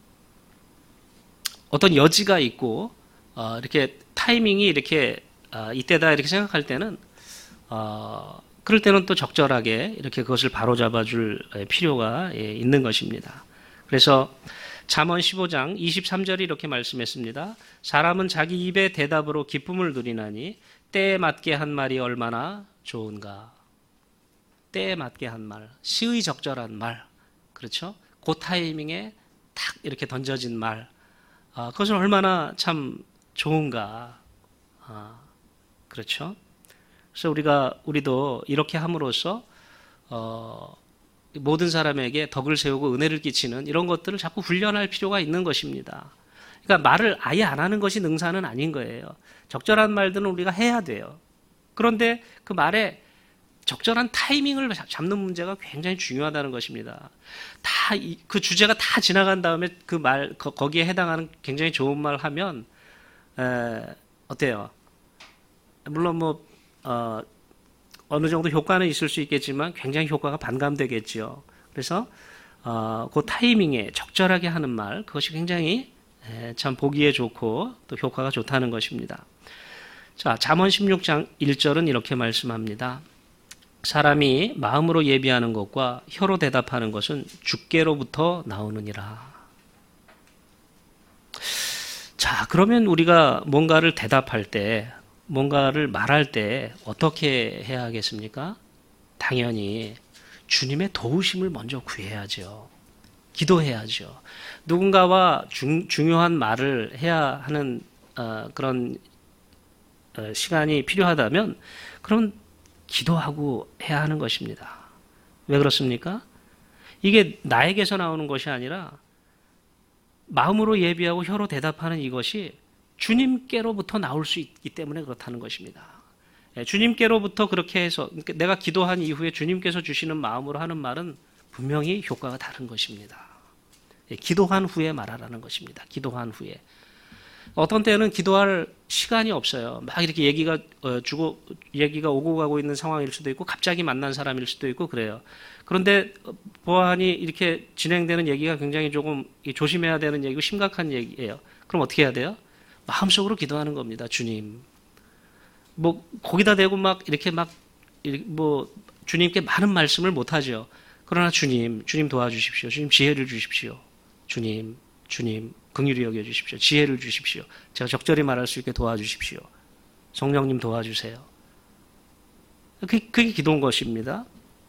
어떤 여지가 있고 어, 이렇게 타이밍이 이렇게 어, 이때다 이렇게 생각할 때는 어, 그럴 때는 또 적절하게 이렇게 그것을 바로잡아줄 필요가 있는 것입니다. 그래서 잠언 십오 장 이십삼 절이 이렇게 말씀했습니다. 사람은 자기 입의 대답으로 기쁨을 누리나니 때에 맞게 한 말이 얼마나 좋은가. 때에 맞게 한 말, 시의 적절한 말, 그렇죠? 그 타이밍에 탁 이렇게 던져진 말, 아, 그것은 얼마나 참 좋은가. 아, 그렇죠? 그래서 우리가 우리도 이렇게 함으로써 어, 모든 사람에게 덕을 세우고 은혜를 끼치는 이런 것들을 자꾸 훈련할 필요가 있는 것입니다. 그러니까 말을 아예 안 하는 것이 능사는 아닌 거예요. 적절한 말들은 우리가 해야 돼요. 그런데 그 말에 적절한 타이밍을 잡는 문제가 굉장히 중요하다는 것입니다. 다 그 주제가 다 지나간 다음에 그 말 거기에 해당하는 굉장히 좋은 말 하면 에, 어때요? 물론 뭐 어, 어느 정도 효과는 있을 수 있겠지만 굉장히 효과가 반감되겠죠. 그래서 어, 그 타이밍에 적절하게 하는 말 그것이 굉장히 에, 참 보기에 좋고 또 효과가 좋다는 것입니다. 자, 잠언 십육 장 일 절은 이렇게 말씀합니다. 사람이 마음으로 예비하는 것과 혀로 대답하는 것은 주께로부터 나오느니라. 자, 그러면 우리가 뭔가를 대답할 때, 뭔가를 말할 때 어떻게 해야 하겠습니까? 당연히 주님의 도우심을 먼저 구해야죠. 기도해야죠. 누군가와 중, 중요한 말을 해야 하는 어, 그런 어, 시간이 필요하다면 그럼 기도하고 해야 하는 것입니다. 왜 그렇습니까? 이게 나에게서 나오는 것이 아니라 마음으로 예비하고 혀로 대답하는 이것이 주님께로부터 나올 수 있기 때문에 그렇다는 것입니다. 주님께로부터 그렇게 해서 내가 기도한 이후에 주님께서 주시는 마음으로 하는 말은 분명히 효과가 다른 것입니다. 기도한 후에 말하라는 것입니다. 기도한 후에. 어떤 때는 기도할 시간이 없어요. 막 이렇게 얘기가 어, 주고 얘기가 오고 가고 있는 상황일 수도 있고 갑자기 만난 사람일 수도 있고 그래요. 그런데 보안이 이렇게 진행되는 얘기가 굉장히 조금 조심해야 되는 얘기고 심각한 얘기예요. 그럼 어떻게 해야 돼요? 마음속으로 기도하는 겁니다. 주님. 뭐 거기다 대고 막 이렇게 막 뭐 주님께 많은 말씀을 못 하죠. 그러나 주님, 주님 도와주십시오. 주님 지혜를 주십시오. 주님, 주님 긍휼히 여겨 주십시오. 지혜를 주십시오. 제가 적절히 말할 수 있게 도와주십시오. 성령님 도와주세요. 그게, 그게 기도인 것입니다.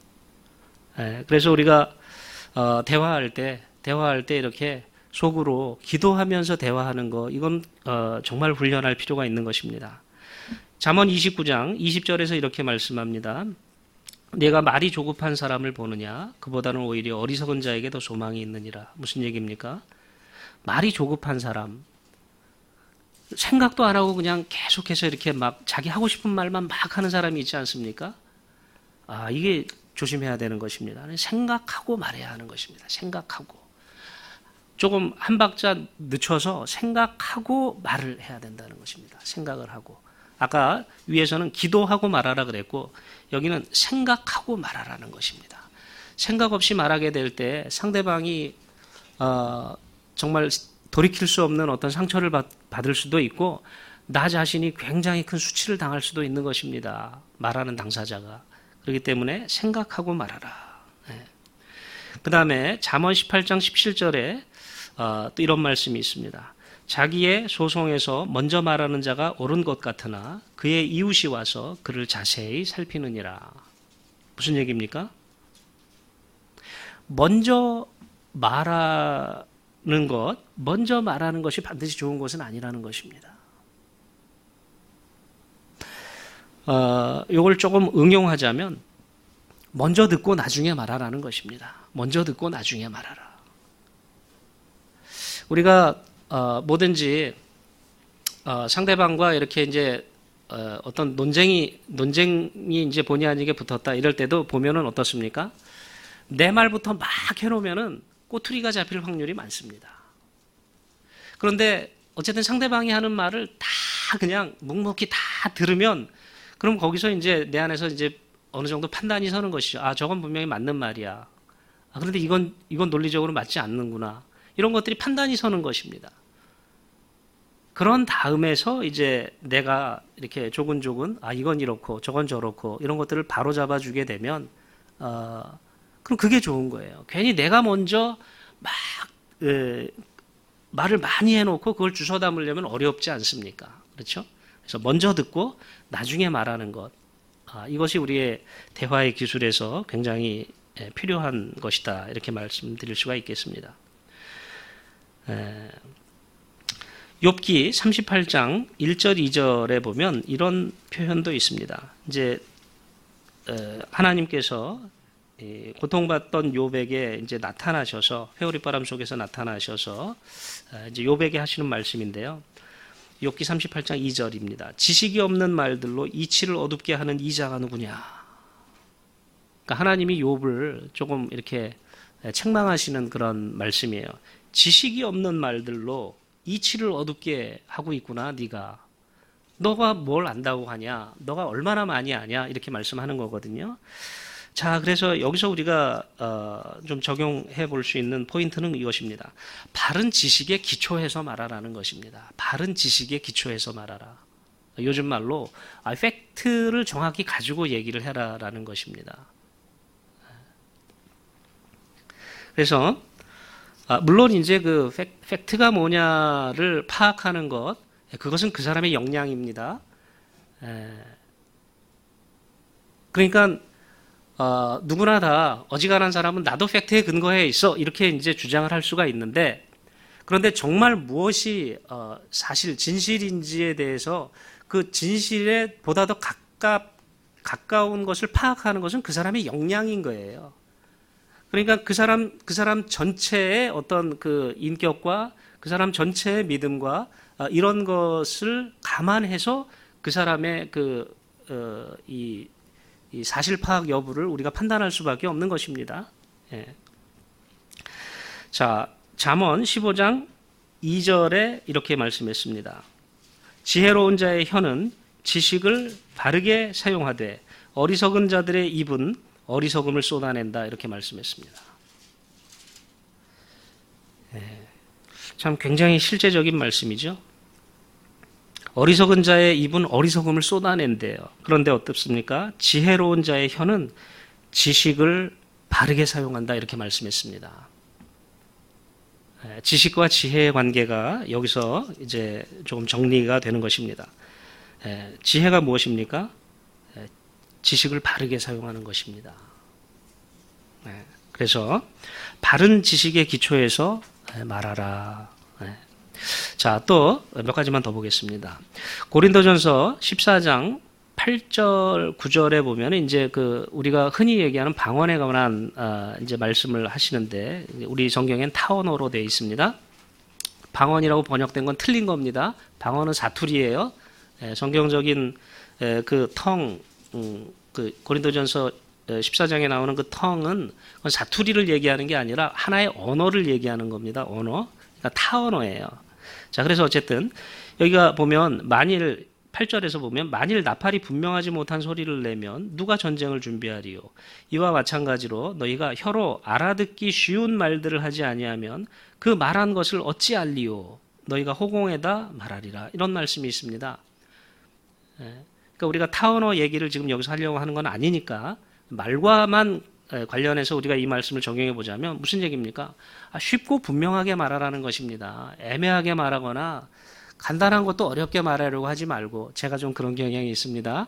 네, 그래서 우리가 어, 대화할 때 대화할 때 이렇게 속으로 기도하면서 대화하는 거 이건 어, 정말 훈련할 필요가 있는 것입니다. 잠언 이십구 장 이십 절에서 이렇게 말씀합니다. 내가 말이 조급한 사람을 보느냐 그보다는 오히려 어리석은 자에게 더 소망이 있느니라. 무슨 얘기입니까? 말이 조급한 사람, 생각도 안 하고 그냥 계속해서 이렇게 막 자기 하고 싶은 말만 막 하는 사람이 있지 않습니까? 아, 이게 조심해야 되는 것입니다. 생각하고 말해야 하는 것입니다. 생각하고. 조금 한 박자 늦춰서 생각하고 말을 해야 된다는 것입니다. 생각을 하고. 아까 위에서는 기도하고 말하라 그랬고 여기는 생각하고 말하라는 것입니다. 생각 없이 말하게 될 때 상대방이 어, 정말 돌이킬 수 없는 어떤 상처를 받, 받을 수도 있고 나 자신이 굉장히 큰 수치를 당할 수도 있는 것입니다. 말하는 당사자가. 그렇기 때문에 생각하고 말하라. 네. 그 다음에 잠언 십팔 장 십칠 절에 어, 또 이런 말씀이 있습니다. 자기의 소송에서 먼저 말하는 자가 옳은 것 같으나 그의 이웃이 와서 그를 자세히 살피느니라. 무슨 얘기입니까? 먼저 말하 는 것, 먼저 말하는 것이 반드시 좋은 것은 아니라는 것입니다. 어, 이걸 조금 응용하자면 먼저 듣고 나중에 말하라는 것입니다. 먼저 듣고 나중에 말하라. 우리가 어, 뭐든지 어, 상대방과 이렇게 이제 어, 어떤 논쟁이 논쟁이 이제 본의 아니게 붙었다 이럴 때도 보면은 어떻습니까? 내 말부터 막 해놓으면은 꼬투리가 잡힐 확률이 많습니다. 그런데 어쨌든 상대방이 하는 말을 다 그냥 묵묵히 다 들으면 그럼 거기서 이제 내 안에서 이제 어느 정도 판단이 서는 것이죠. 아, 저건 분명히 맞는 말이야. 아, 그런데 이건, 이건 논리적으로 맞지 않는구나. 이런 것들이 판단이 서는 것입니다. 그런 다음에서 이제 내가 이렇게 조근조근, 아, 이건 이렇고, 저건 저렇고, 이런 것들을 바로 잡아주게 되면, 어, 그럼 그게 좋은 거예요. 괜히 내가 먼저 막, 에, 말을 많이 해놓고 그걸 주워 담으려면 어렵지 않습니까? 그렇죠? 그래서 먼저 듣고 나중에 말하는 것. 아, 이것이 우리의 대화의 기술에서 굉장히 필요한 것이다. 이렇게 말씀드릴 수가 있겠습니다. 에, 욥기 삼십팔 장 일 절 이 절에 보면 이런 표현도 있습니다. 이제 하나님께서 고통받던 욥에게 이제 나타나셔서 회오리바람 속에서 나타나셔서 이제 욥에게 하시는 말씀인데요. 욥기 삼십팔 장 이 절입니다. 지식이 없는 말들로 이치를 어둡게 하는 이자가 누구냐? 그러니까 하나님이 욥을 조금 이렇게 책망하시는 그런 말씀이에요. 지식이 없는 말들로 이치를 어둡게 하고 있구나, 네가. 너가 뭘 안다고 하냐? 너가 얼마나 많이 아냐? 이렇게 말씀하는 거거든요. 자, 그래서 여기서 우리가 어, 좀 적용해 볼 수 있는 포인트는 이것입니다. 바른 지식에 기초해서 말하라는 것입니다. 바른 지식에 기초해서 말하라. 요즘 말로 아, 팩트를 정확히 가지고 얘기를 해라라는 것입니다. 그래서 아, 물론 이제 그 팩트가 뭐냐를 파악하는 것, 그것은 그 사람의 역량입니다. 에, 그러니까 어, 누구나 다 어지간한 사람은 나도 팩트에 근거해 있어 이렇게 이제 주장을 할 수가 있는데, 그런데 정말 무엇이 어, 사실 진실인지에 대해서 그 진실에 보다 더 가깝, 가까운 것을 파악하는 것은 그 사람의 역량인 거예요. 그러니까 그 사람, 그 사람 전체의 어떤 그 인격과 그 사람 전체의 믿음과 어, 이런 것을 감안해서 그 사람의 그, 어, 이, 이 사실 파악 여부를 우리가 판단할 수밖에 없는 것입니다. 예. 자, 잠언 십오 장 이 절에 이렇게 말씀했습니다. 지혜로운 자의 혀는 지식을 바르게 사용하되 어리석은 자들의 입은 어리석음을 쏟아낸다 이렇게 말씀했습니다. 예. 참 굉장히 실제적인 말씀이죠. 어리석은 자의 입은 어리석음을 쏟아낸대요. 그런데 어떻습니까? 지혜로운 자의 혀는 지식을 바르게 사용한다 이렇게 말씀했습니다. 지식과 지혜의 관계가 여기서 이제 조금 정리가 되는 것입니다. 지혜가 무엇입니까? 지식을 바르게 사용하는 것입니다. 그래서 바른 지식의 기초에서 말하라. 자, 또 몇 가지만 더 보겠습니다. 고린도전서 십사 장 팔 절 구 절에 보면 이제 그 우리가 흔히 얘기하는 방언에 관한 어 이제 말씀을 하시는데, 우리 성경엔 타언어로 되어 있습니다. 방언이라고 번역된 건 틀린 겁니다. 방언은 사투리예요. 예, 성경적인 예, 그 텅, 음, 그 고린도전서 십사 장에 나오는 그 텅은 그건 사투리를 얘기하는 게 아니라 하나의 언어를 얘기하는 겁니다. 언어. 그러니까 타언어예요. 자, 그래서 어쨌든 여기가 보면 만일 팔 절에서 보면 만일 나팔이 분명하지 못한 소리를 내면 누가 전쟁을 준비하리요. 이와 마찬가지로 너희가 혀로 알아듣기 쉬운 말들을 하지 아니하면 그 말한 것을 어찌 알리요. 너희가 호공에다 말하리라. 이런 말씀이 있습니다. 그러니까 우리가 타언어 얘기를 지금 여기서 하려고 하는 건 아니니까 말과만 관련해서 우리가 이 말씀을 적용해 보자면 무슨 얘기입니까? 아, 쉽고 분명하게 말하라는 것입니다. 애매하게 말하거나 간단한 것도 어렵게 말하려고 하지 말고, 제가 좀 그런 경향이 있습니다.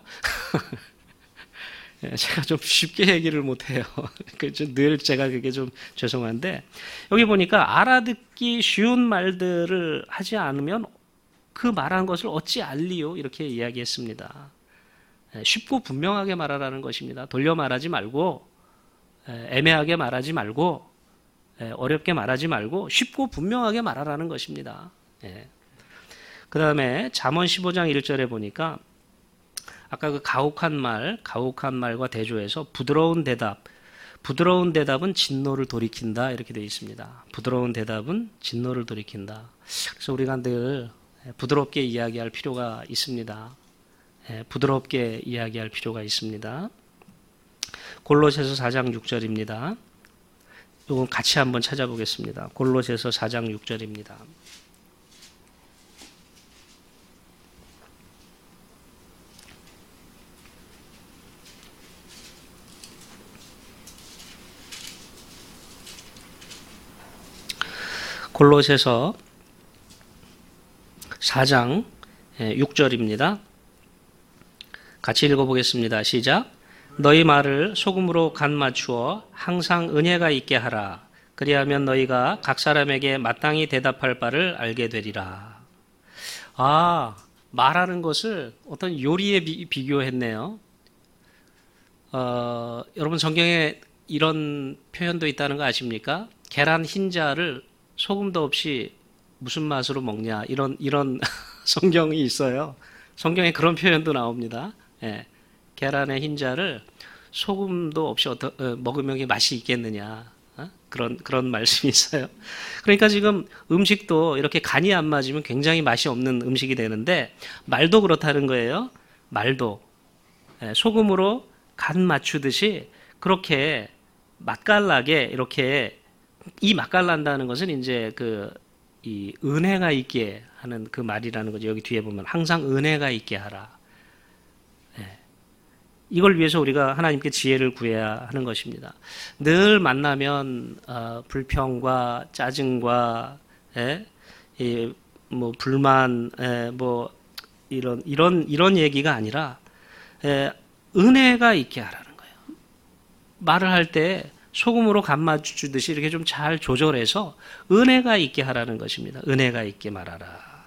제가 좀 쉽게 얘기를 못해요. 늘 제가 그게 좀 죄송한데, 여기 보니까 알아듣기 쉬운 말들을 하지 않으면 그 말한 것을 어찌 알리요? 이렇게 이야기했습니다. 쉽고 분명하게 말하라는 것입니다. 돌려 말하지 말고, 애매하게 말하지 말고, 어렵게 말하지 말고 쉽고 분명하게 말하라는 것입니다. 그 다음에 잠언 십오 장 일 절에 보니까 아까 그 가혹한 말, 가혹한 말과 대조해서 부드러운 대답, 부드러운 대답은 진노를 돌이킨다 이렇게 되어 있습니다. 부드러운 대답은 진노를 돌이킨다. 그래서 우리가 늘 부드럽게 이야기할 필요가 있습니다. 부드럽게 이야기할 필요가 있습니다. 골로새서 사 장 육 절입니다. 이건 같이 한번 찾아보겠습니다. 골로새서 사 장 육 절입니다. 골로새서 사 장 육 절입니다. 같이 읽어보겠습니다. 시작. 너희 말을 소금으로 간 맞추어 항상 은혜가 있게 하라. 그리하면 너희가 각 사람에게 마땅히 대답할 바를 알게 되리라. 아, 말하는 것을 어떤 요리에 비, 비교했네요. 어, 여러분 성경에 이런 표현도 있다는 거 아십니까? 계란 흰자를 소금도 없이 무슨 맛으로 먹냐 이런 이런 성경이 있어요. 성경에 그런 표현도 나옵니다. 예, 계란의 흰자를 소금도 없이 어떠, 어, 먹으면 맛이 있겠느냐 어? 그런 그런 말씀이 있어요. 그러니까 지금 음식도 이렇게 간이 안 맞으면 굉장히 맛이 없는 음식이 되는데 말도 그렇다는 거예요. 말도 예, 소금으로 간 맞추듯이 그렇게 맛깔나게 이렇게 이 맛깔난다는 것은 이제 그 이 은혜가 있게 하는 그 말이라는 거죠. 여기 뒤에 보면 항상 은혜가 있게 하라. 네. 이걸 위해서 우리가 하나님께 지혜를 구해야 하는 것입니다. 늘 만나면 어, 불평과 짜증과 예? 이, 뭐 불만, 예, 뭐 이런 이런 이런 얘기가 아니라 예, 은혜가 있게 하라는 거예요. 말을 할 때 소금으로 간 맞추듯이 이렇게 좀 잘 조절해서 은혜가 있게 하라는 것입니다. 은혜가 있게 말하라.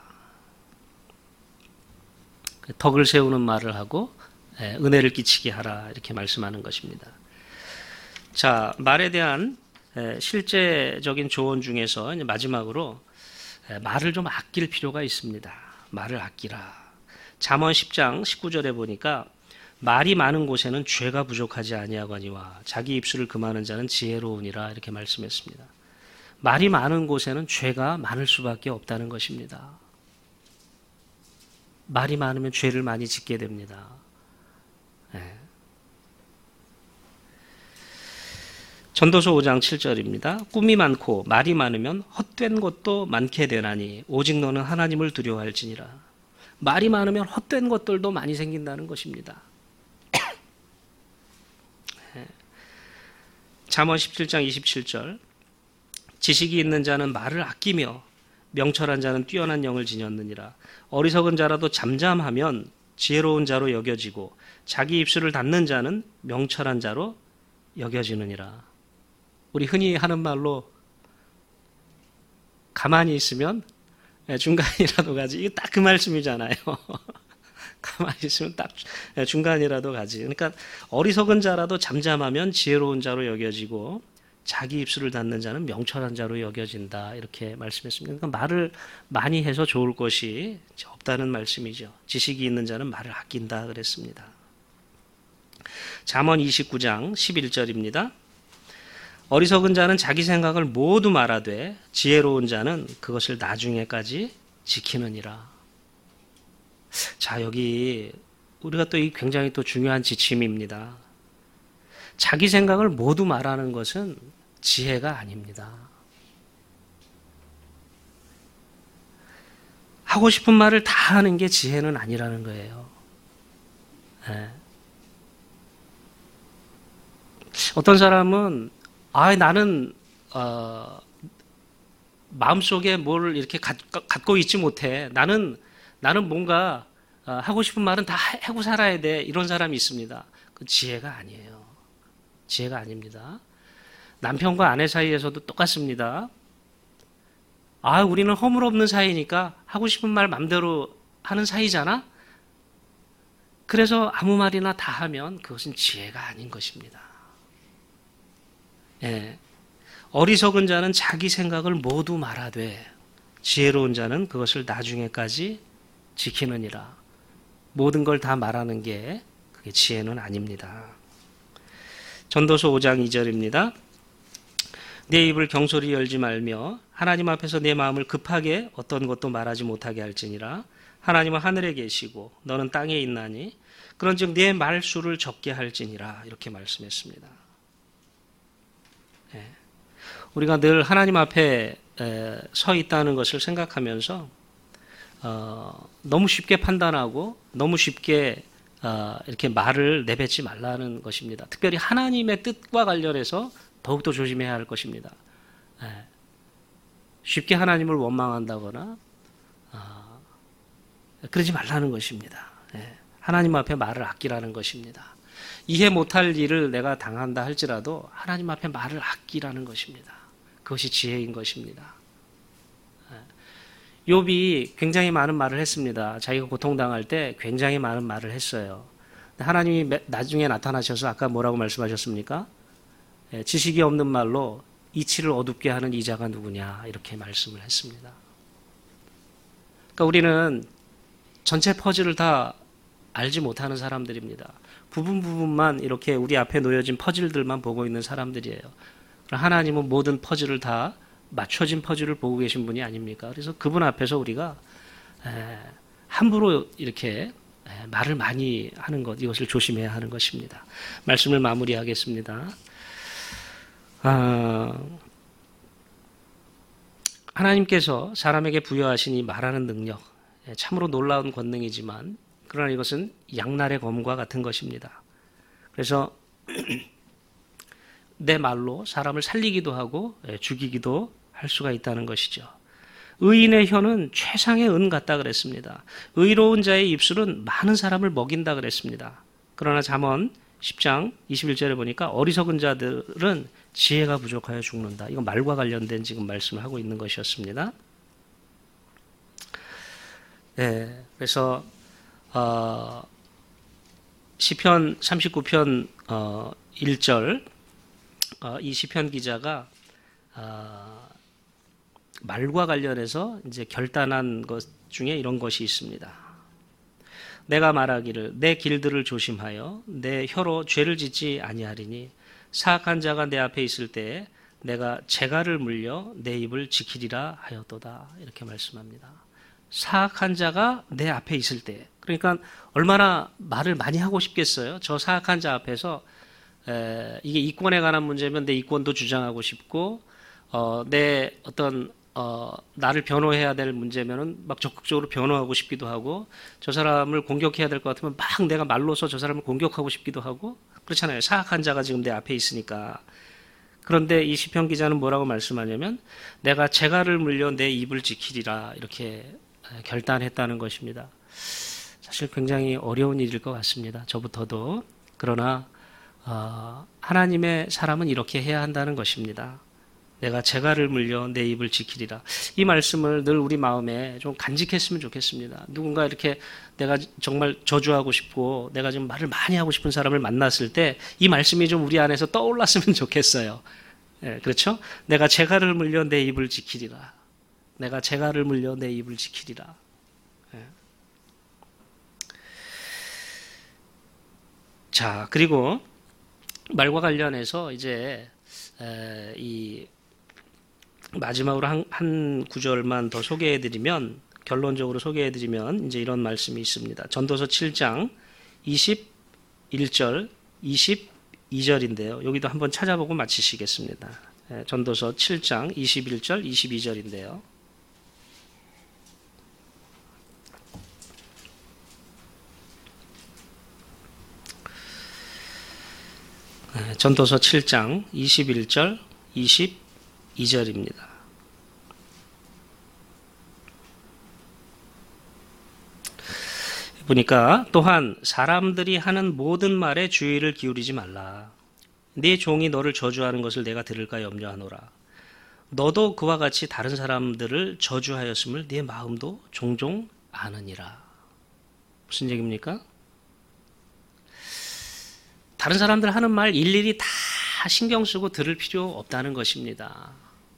덕을 세우는 말을 하고 은혜를 끼치게 하라 이렇게 말씀하는 것입니다. 자, 말에 대한 실제적인 조언 중에서 이제 마지막으로 말을 좀 아낄 필요가 있습니다. 말을 아끼라. 잠언 십 장 십구 절에 보니까 말이 많은 곳에는 죄가 부족하지 아니하거니와 자기 입술을 금하는 자는 지혜로우니라 이렇게 말씀했습니다. 말이 많은 곳에는 죄가 많을 수밖에 없다는 것입니다. 말이 많으면 죄를 많이 짓게 됩니다. 네. 전도서 오 장 칠 절입니다. 꿈이 많고 말이 많으면 헛된 것도 많게 되나니 오직 너는 하나님을 두려워할지니라. 말이 많으면 헛된 것들도 많이 생긴다는 것입니다. 잠언 십칠 장 이십칠 절 지식이 있는 자는 말을 아끼며 명철한 자는 뛰어난 영을 지녔느니라. 어리석은 자라도 잠잠하면 지혜로운 자로 여겨지고 자기 입술을 닫는 자는 명철한 자로 여겨지느니라. 우리 흔히 하는 말로 가만히 있으면 중간이라도 가지. 이게 딱 그 말씀이잖아요. 가만히 있으면 딱 중간이라도 가지. 그러니까 어리석은 자라도 잠잠하면 지혜로운 자로 여겨지고 자기 입술을 닫는 자는 명철한 자로 여겨진다. 이렇게 말씀했습니다. 그러니까 말을 많이 해서 좋을 것이 없다는 말씀이죠. 지식이 있는 자는 말을 아낀다 그랬습니다. 잠언 이십구 장 십일 절입니다. 어리석은 자는 자기 생각을 모두 말하되 지혜로운 자는 그것을 나중에까지 지키느니라. 자, 여기 우리가 또 이 굉장히 또 중요한 지침입니다. 자기 생각을 모두 말하는 것은 지혜가 아닙니다. 하고 싶은 말을 다 하는 게 지혜는 아니라는 거예요. 네. 어떤 사람은 아, 나는 어, 마음속에 뭘 이렇게 갖, 갖고 있지 못해. 나는 나는 뭔가 하고 싶은 말은 다 하고 살아야 돼. 이런 사람이 있습니다. 그 지혜가 아니에요. 지혜가 아닙니다. 남편과 아내 사이에서도 똑같습니다. 아, 우리는 허물없는 사이니까 하고 싶은 말 맘대로 하는 사이잖아? 그래서 아무 말이나 다 하면 그것은 지혜가 아닌 것입니다. 예. 어리석은 자는 자기 생각을 모두 말하되 지혜로운 자는 그것을 나중에까지 지키느니라. 모든 걸 다 말하는 게 그게 지혜는 아닙니다. 전도서 오 장 이 절입니다. 내 입을 경솔히 열지 말며 하나님 앞에서 내 마음을 급하게 어떤 것도 말하지 못하게 할지니라. 하나님은 하늘에 계시고 너는 땅에 있나니 그런즉 내 말수를 적게 할지니라. 이렇게 말씀했습니다. 예. 우리가 늘 하나님 앞에 에, 서 있다는 것을 생각하면서 어, 너무 쉽게 판단하고 너무 쉽게 어, 이렇게 말을 내뱉지 말라는 것입니다. 특별히 하나님의 뜻과 관련해서 더욱더 조심해야 할 것입니다. 예. 쉽게 하나님을 원망한다거나 어, 그러지 말라는 것입니다. 예. 하나님 앞에 말을 아끼라는 것입니다. 이해 못할 일을 내가 당한다 할지라도 하나님 앞에 말을 아끼라는 것입니다. 그것이 지혜인 것입니다. 욥이 굉장히 많은 말을 했습니다. 자기가 고통당할 때 굉장히 많은 말을 했어요. 하나님이 나중에 나타나셔서 아까 뭐라고 말씀하셨습니까? 지식이 없는 말로 이치를 어둡게 하는 이자가 누구냐 이렇게 말씀을 했습니다. 그러니까 우리는 전체 퍼즐을 다 알지 못하는 사람들입니다. 부분 부분만 이렇게 우리 앞에 놓여진 퍼즐들만 보고 있는 사람들이에요. 하나님은 모든 퍼즐을 다 맞춰진 퍼즐을 보고 계신 분이 아닙니까? 그래서 그분 앞에서 우리가 함부로 이렇게 말을 많이 하는 것, 이것을 조심해야 하는 것입니다. 말씀을 마무리하겠습니다. 아, 하나님께서 사람에게 부여하신 이 말하는 능력, 참으로 놀라운 권능이지만 그러나 이것은 양날의 검과 같은 것입니다. 그래서 내 말로 사람을 살리기도 하고 죽이기도 할 수가 있다는 것이죠. 의인의 혀는 최상의 은 같다 그랬습니다. 의로운 자의 입술은 많은 사람을 먹인다 그랬습니다. 그러나 잠언 십 장 이십일 절에 보니까 어리석은 자들은 지혜가 부족하여 죽는다. 이건 말과 관련된 지금 말씀을 하고 있는 것이었습니다. 네, 그래서 어, 시편 삼십구 편 어, 일 절 어, 이 시편 기자가 어, 말과 관련해서 이제 결단한 것 중에 이런 것이 있습니다. 내가 말하기를 내 길들을 조심하여 내 혀로 죄를 짓지 아니하리니 사악한 자가 내 앞에 있을 때에 내가 재갈을 물려 내 입을 지키리라 하였도다. 이렇게 말씀합니다. 사악한 자가 내 앞에 있을 때, 그러니까 얼마나 말을 많이 하고 싶겠어요. 저 사악한 자 앞에서 에, 이게 이권에 관한 문제면 내 이권도 주장하고 싶고 어, 내 어떤 어, 나를 변호해야 될 문제면은 막 적극적으로 변호하고 싶기도 하고 저 사람을 공격해야 될 것 같으면 막 내가 말로서 저 사람을 공격하고 싶기도 하고 그렇잖아요. 사악한 자가 지금 내 앞에 있으니까. 그런데 이 시편 기자는 뭐라고 말씀하냐면 내가 재갈을 물려 내 입을 지키리라 이렇게 결단했다는 것입니다. 사실 굉장히 어려운 일일 것 같습니다. 저부터도. 그러나 어, 하나님의 사람은 이렇게 해야 한다는 것입니다. 내가 재갈을 물려 내 입을 지키리라. 이 말씀을 늘 우리 마음에 좀 간직했으면 좋겠습니다. 누군가 이렇게 내가 정말 저주하고 싶고 내가 지금 말을 많이 하고 싶은 사람을 만났을 때 이 말씀이 좀 우리 안에서 떠올랐으면 좋겠어요. 예, 그렇죠? 내가 재갈을 물려 내 입을 지키리라. 내가 재갈을 물려 내 입을 지키리라. 예. 자, 그리고 말과 관련해서 이제 에, 이 마지막으로 한, 한 구절만 더 소개해드리면 결론적으로 소개해드리면 이제 이런 말씀이 있습니다. 전도서 칠 장 이십일 절 이십이 절인데요. 여기도 한번 찾아보고 마치시겠습니다. 에, 전도서 칠 장 이십일 절 이십이 절인데요. 에, 전도서 칠 장 이십일 절 이십이 절입니다. 보니까 또한 사람들이 하는 모든 말에 주의를 기울이지 말라. 네 종이 너를 저주하는 것을 내가 들을까 염려하노라. 너도 그와 같이 다른 사람들을 저주하였음을 네 마음도 종종 아느니라. 무슨 얘기입니까? 다른 사람들 하는 말 일일이 다 신경 쓰고 들을 필요 없다는 것입니다.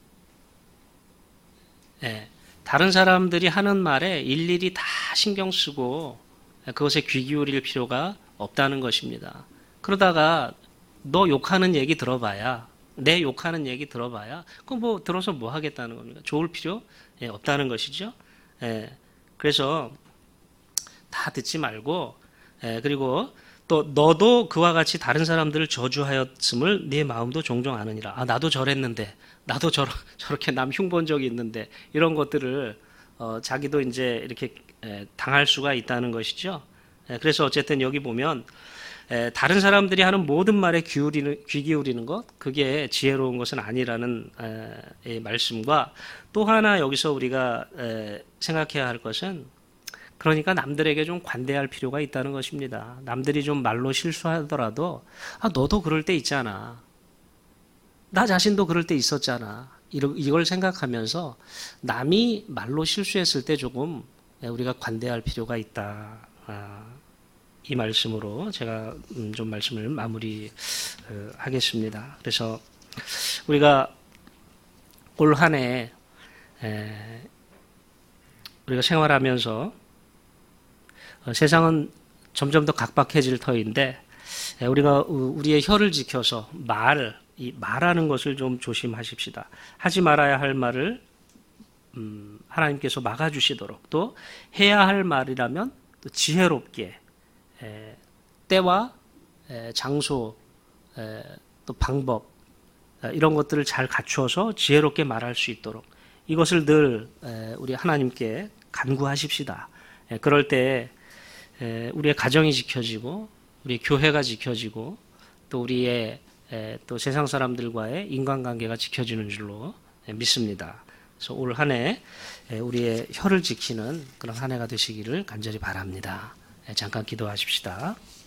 네, 다른 사람들이 하는 말에 일일이 다 신경 쓰고 그것에 귀 기울일 필요가 없다는 것입니다. 그러다가 너 욕하는 얘기 들어봐야, 내 욕하는 얘기 들어봐야, 그 뭐 들어서 뭐 하겠다는 겁니까? 좋을 필요 예, 없다는 것이죠. 예, 그래서 다 듣지 말고, 예, 그리고 또 너도 그와 같이 다른 사람들을 저주하였음을 네 마음도 종종 아느니라. 아, 나도 저랬는데, 나도 저, 저렇게 남 흉본 적이 있는데, 이런 것들을 어, 자기도 이제 이렇게 에, 당할 수가 있다는 것이죠. 에, 그래서 어쨌든 여기 보면 에, 다른 사람들이 하는 모든 말에 기울이는, 귀 기울이는 것, 그게 지혜로운 것은 아니라는 에, 이 말씀과 또 하나 여기서 우리가 에, 생각해야 할 것은 그러니까 남들에게 좀 관대할 필요가 있다는 것입니다. 남들이 좀 말로 실수하더라도 아, 너도 그럴 때 있잖아. 나 자신도 그럴 때 있었잖아. 이걸 생각하면서 남이 말로 실수했을 때 조금 우리가 관대할 필요가 있다. 이 말씀으로 제가 좀 말씀을 마무리하겠습니다. 그래서 우리가 올 한 해 우리가 생활하면서 세상은 점점 더 각박해질 터인데 우리가 우리의 혀를 지켜서 말, 이 말하는 것을 좀 조심하십시다. 하지 말아야 할 말을 음, 하나님께서 막아주시도록, 또 해야 할 말이라면 또 지혜롭게 에, 때와 에, 장소, 에, 또 방법 에, 이런 것들을 잘 갖추어서 지혜롭게 말할 수 있도록 이것을 늘 에, 우리 하나님께 간구하십시다. 에, 그럴 때 에, 우리의 가정이 지켜지고 우리 교회가 지켜지고 또 우리의 에, 또 세상 사람들과의 인간관계가 지켜지는 줄로 에, 믿습니다. 그래서 올 한 해 우리의 혀를 지키는 그런 한 해가 되시기를 간절히 바랍니다. 에, 잠깐 기도하십시다.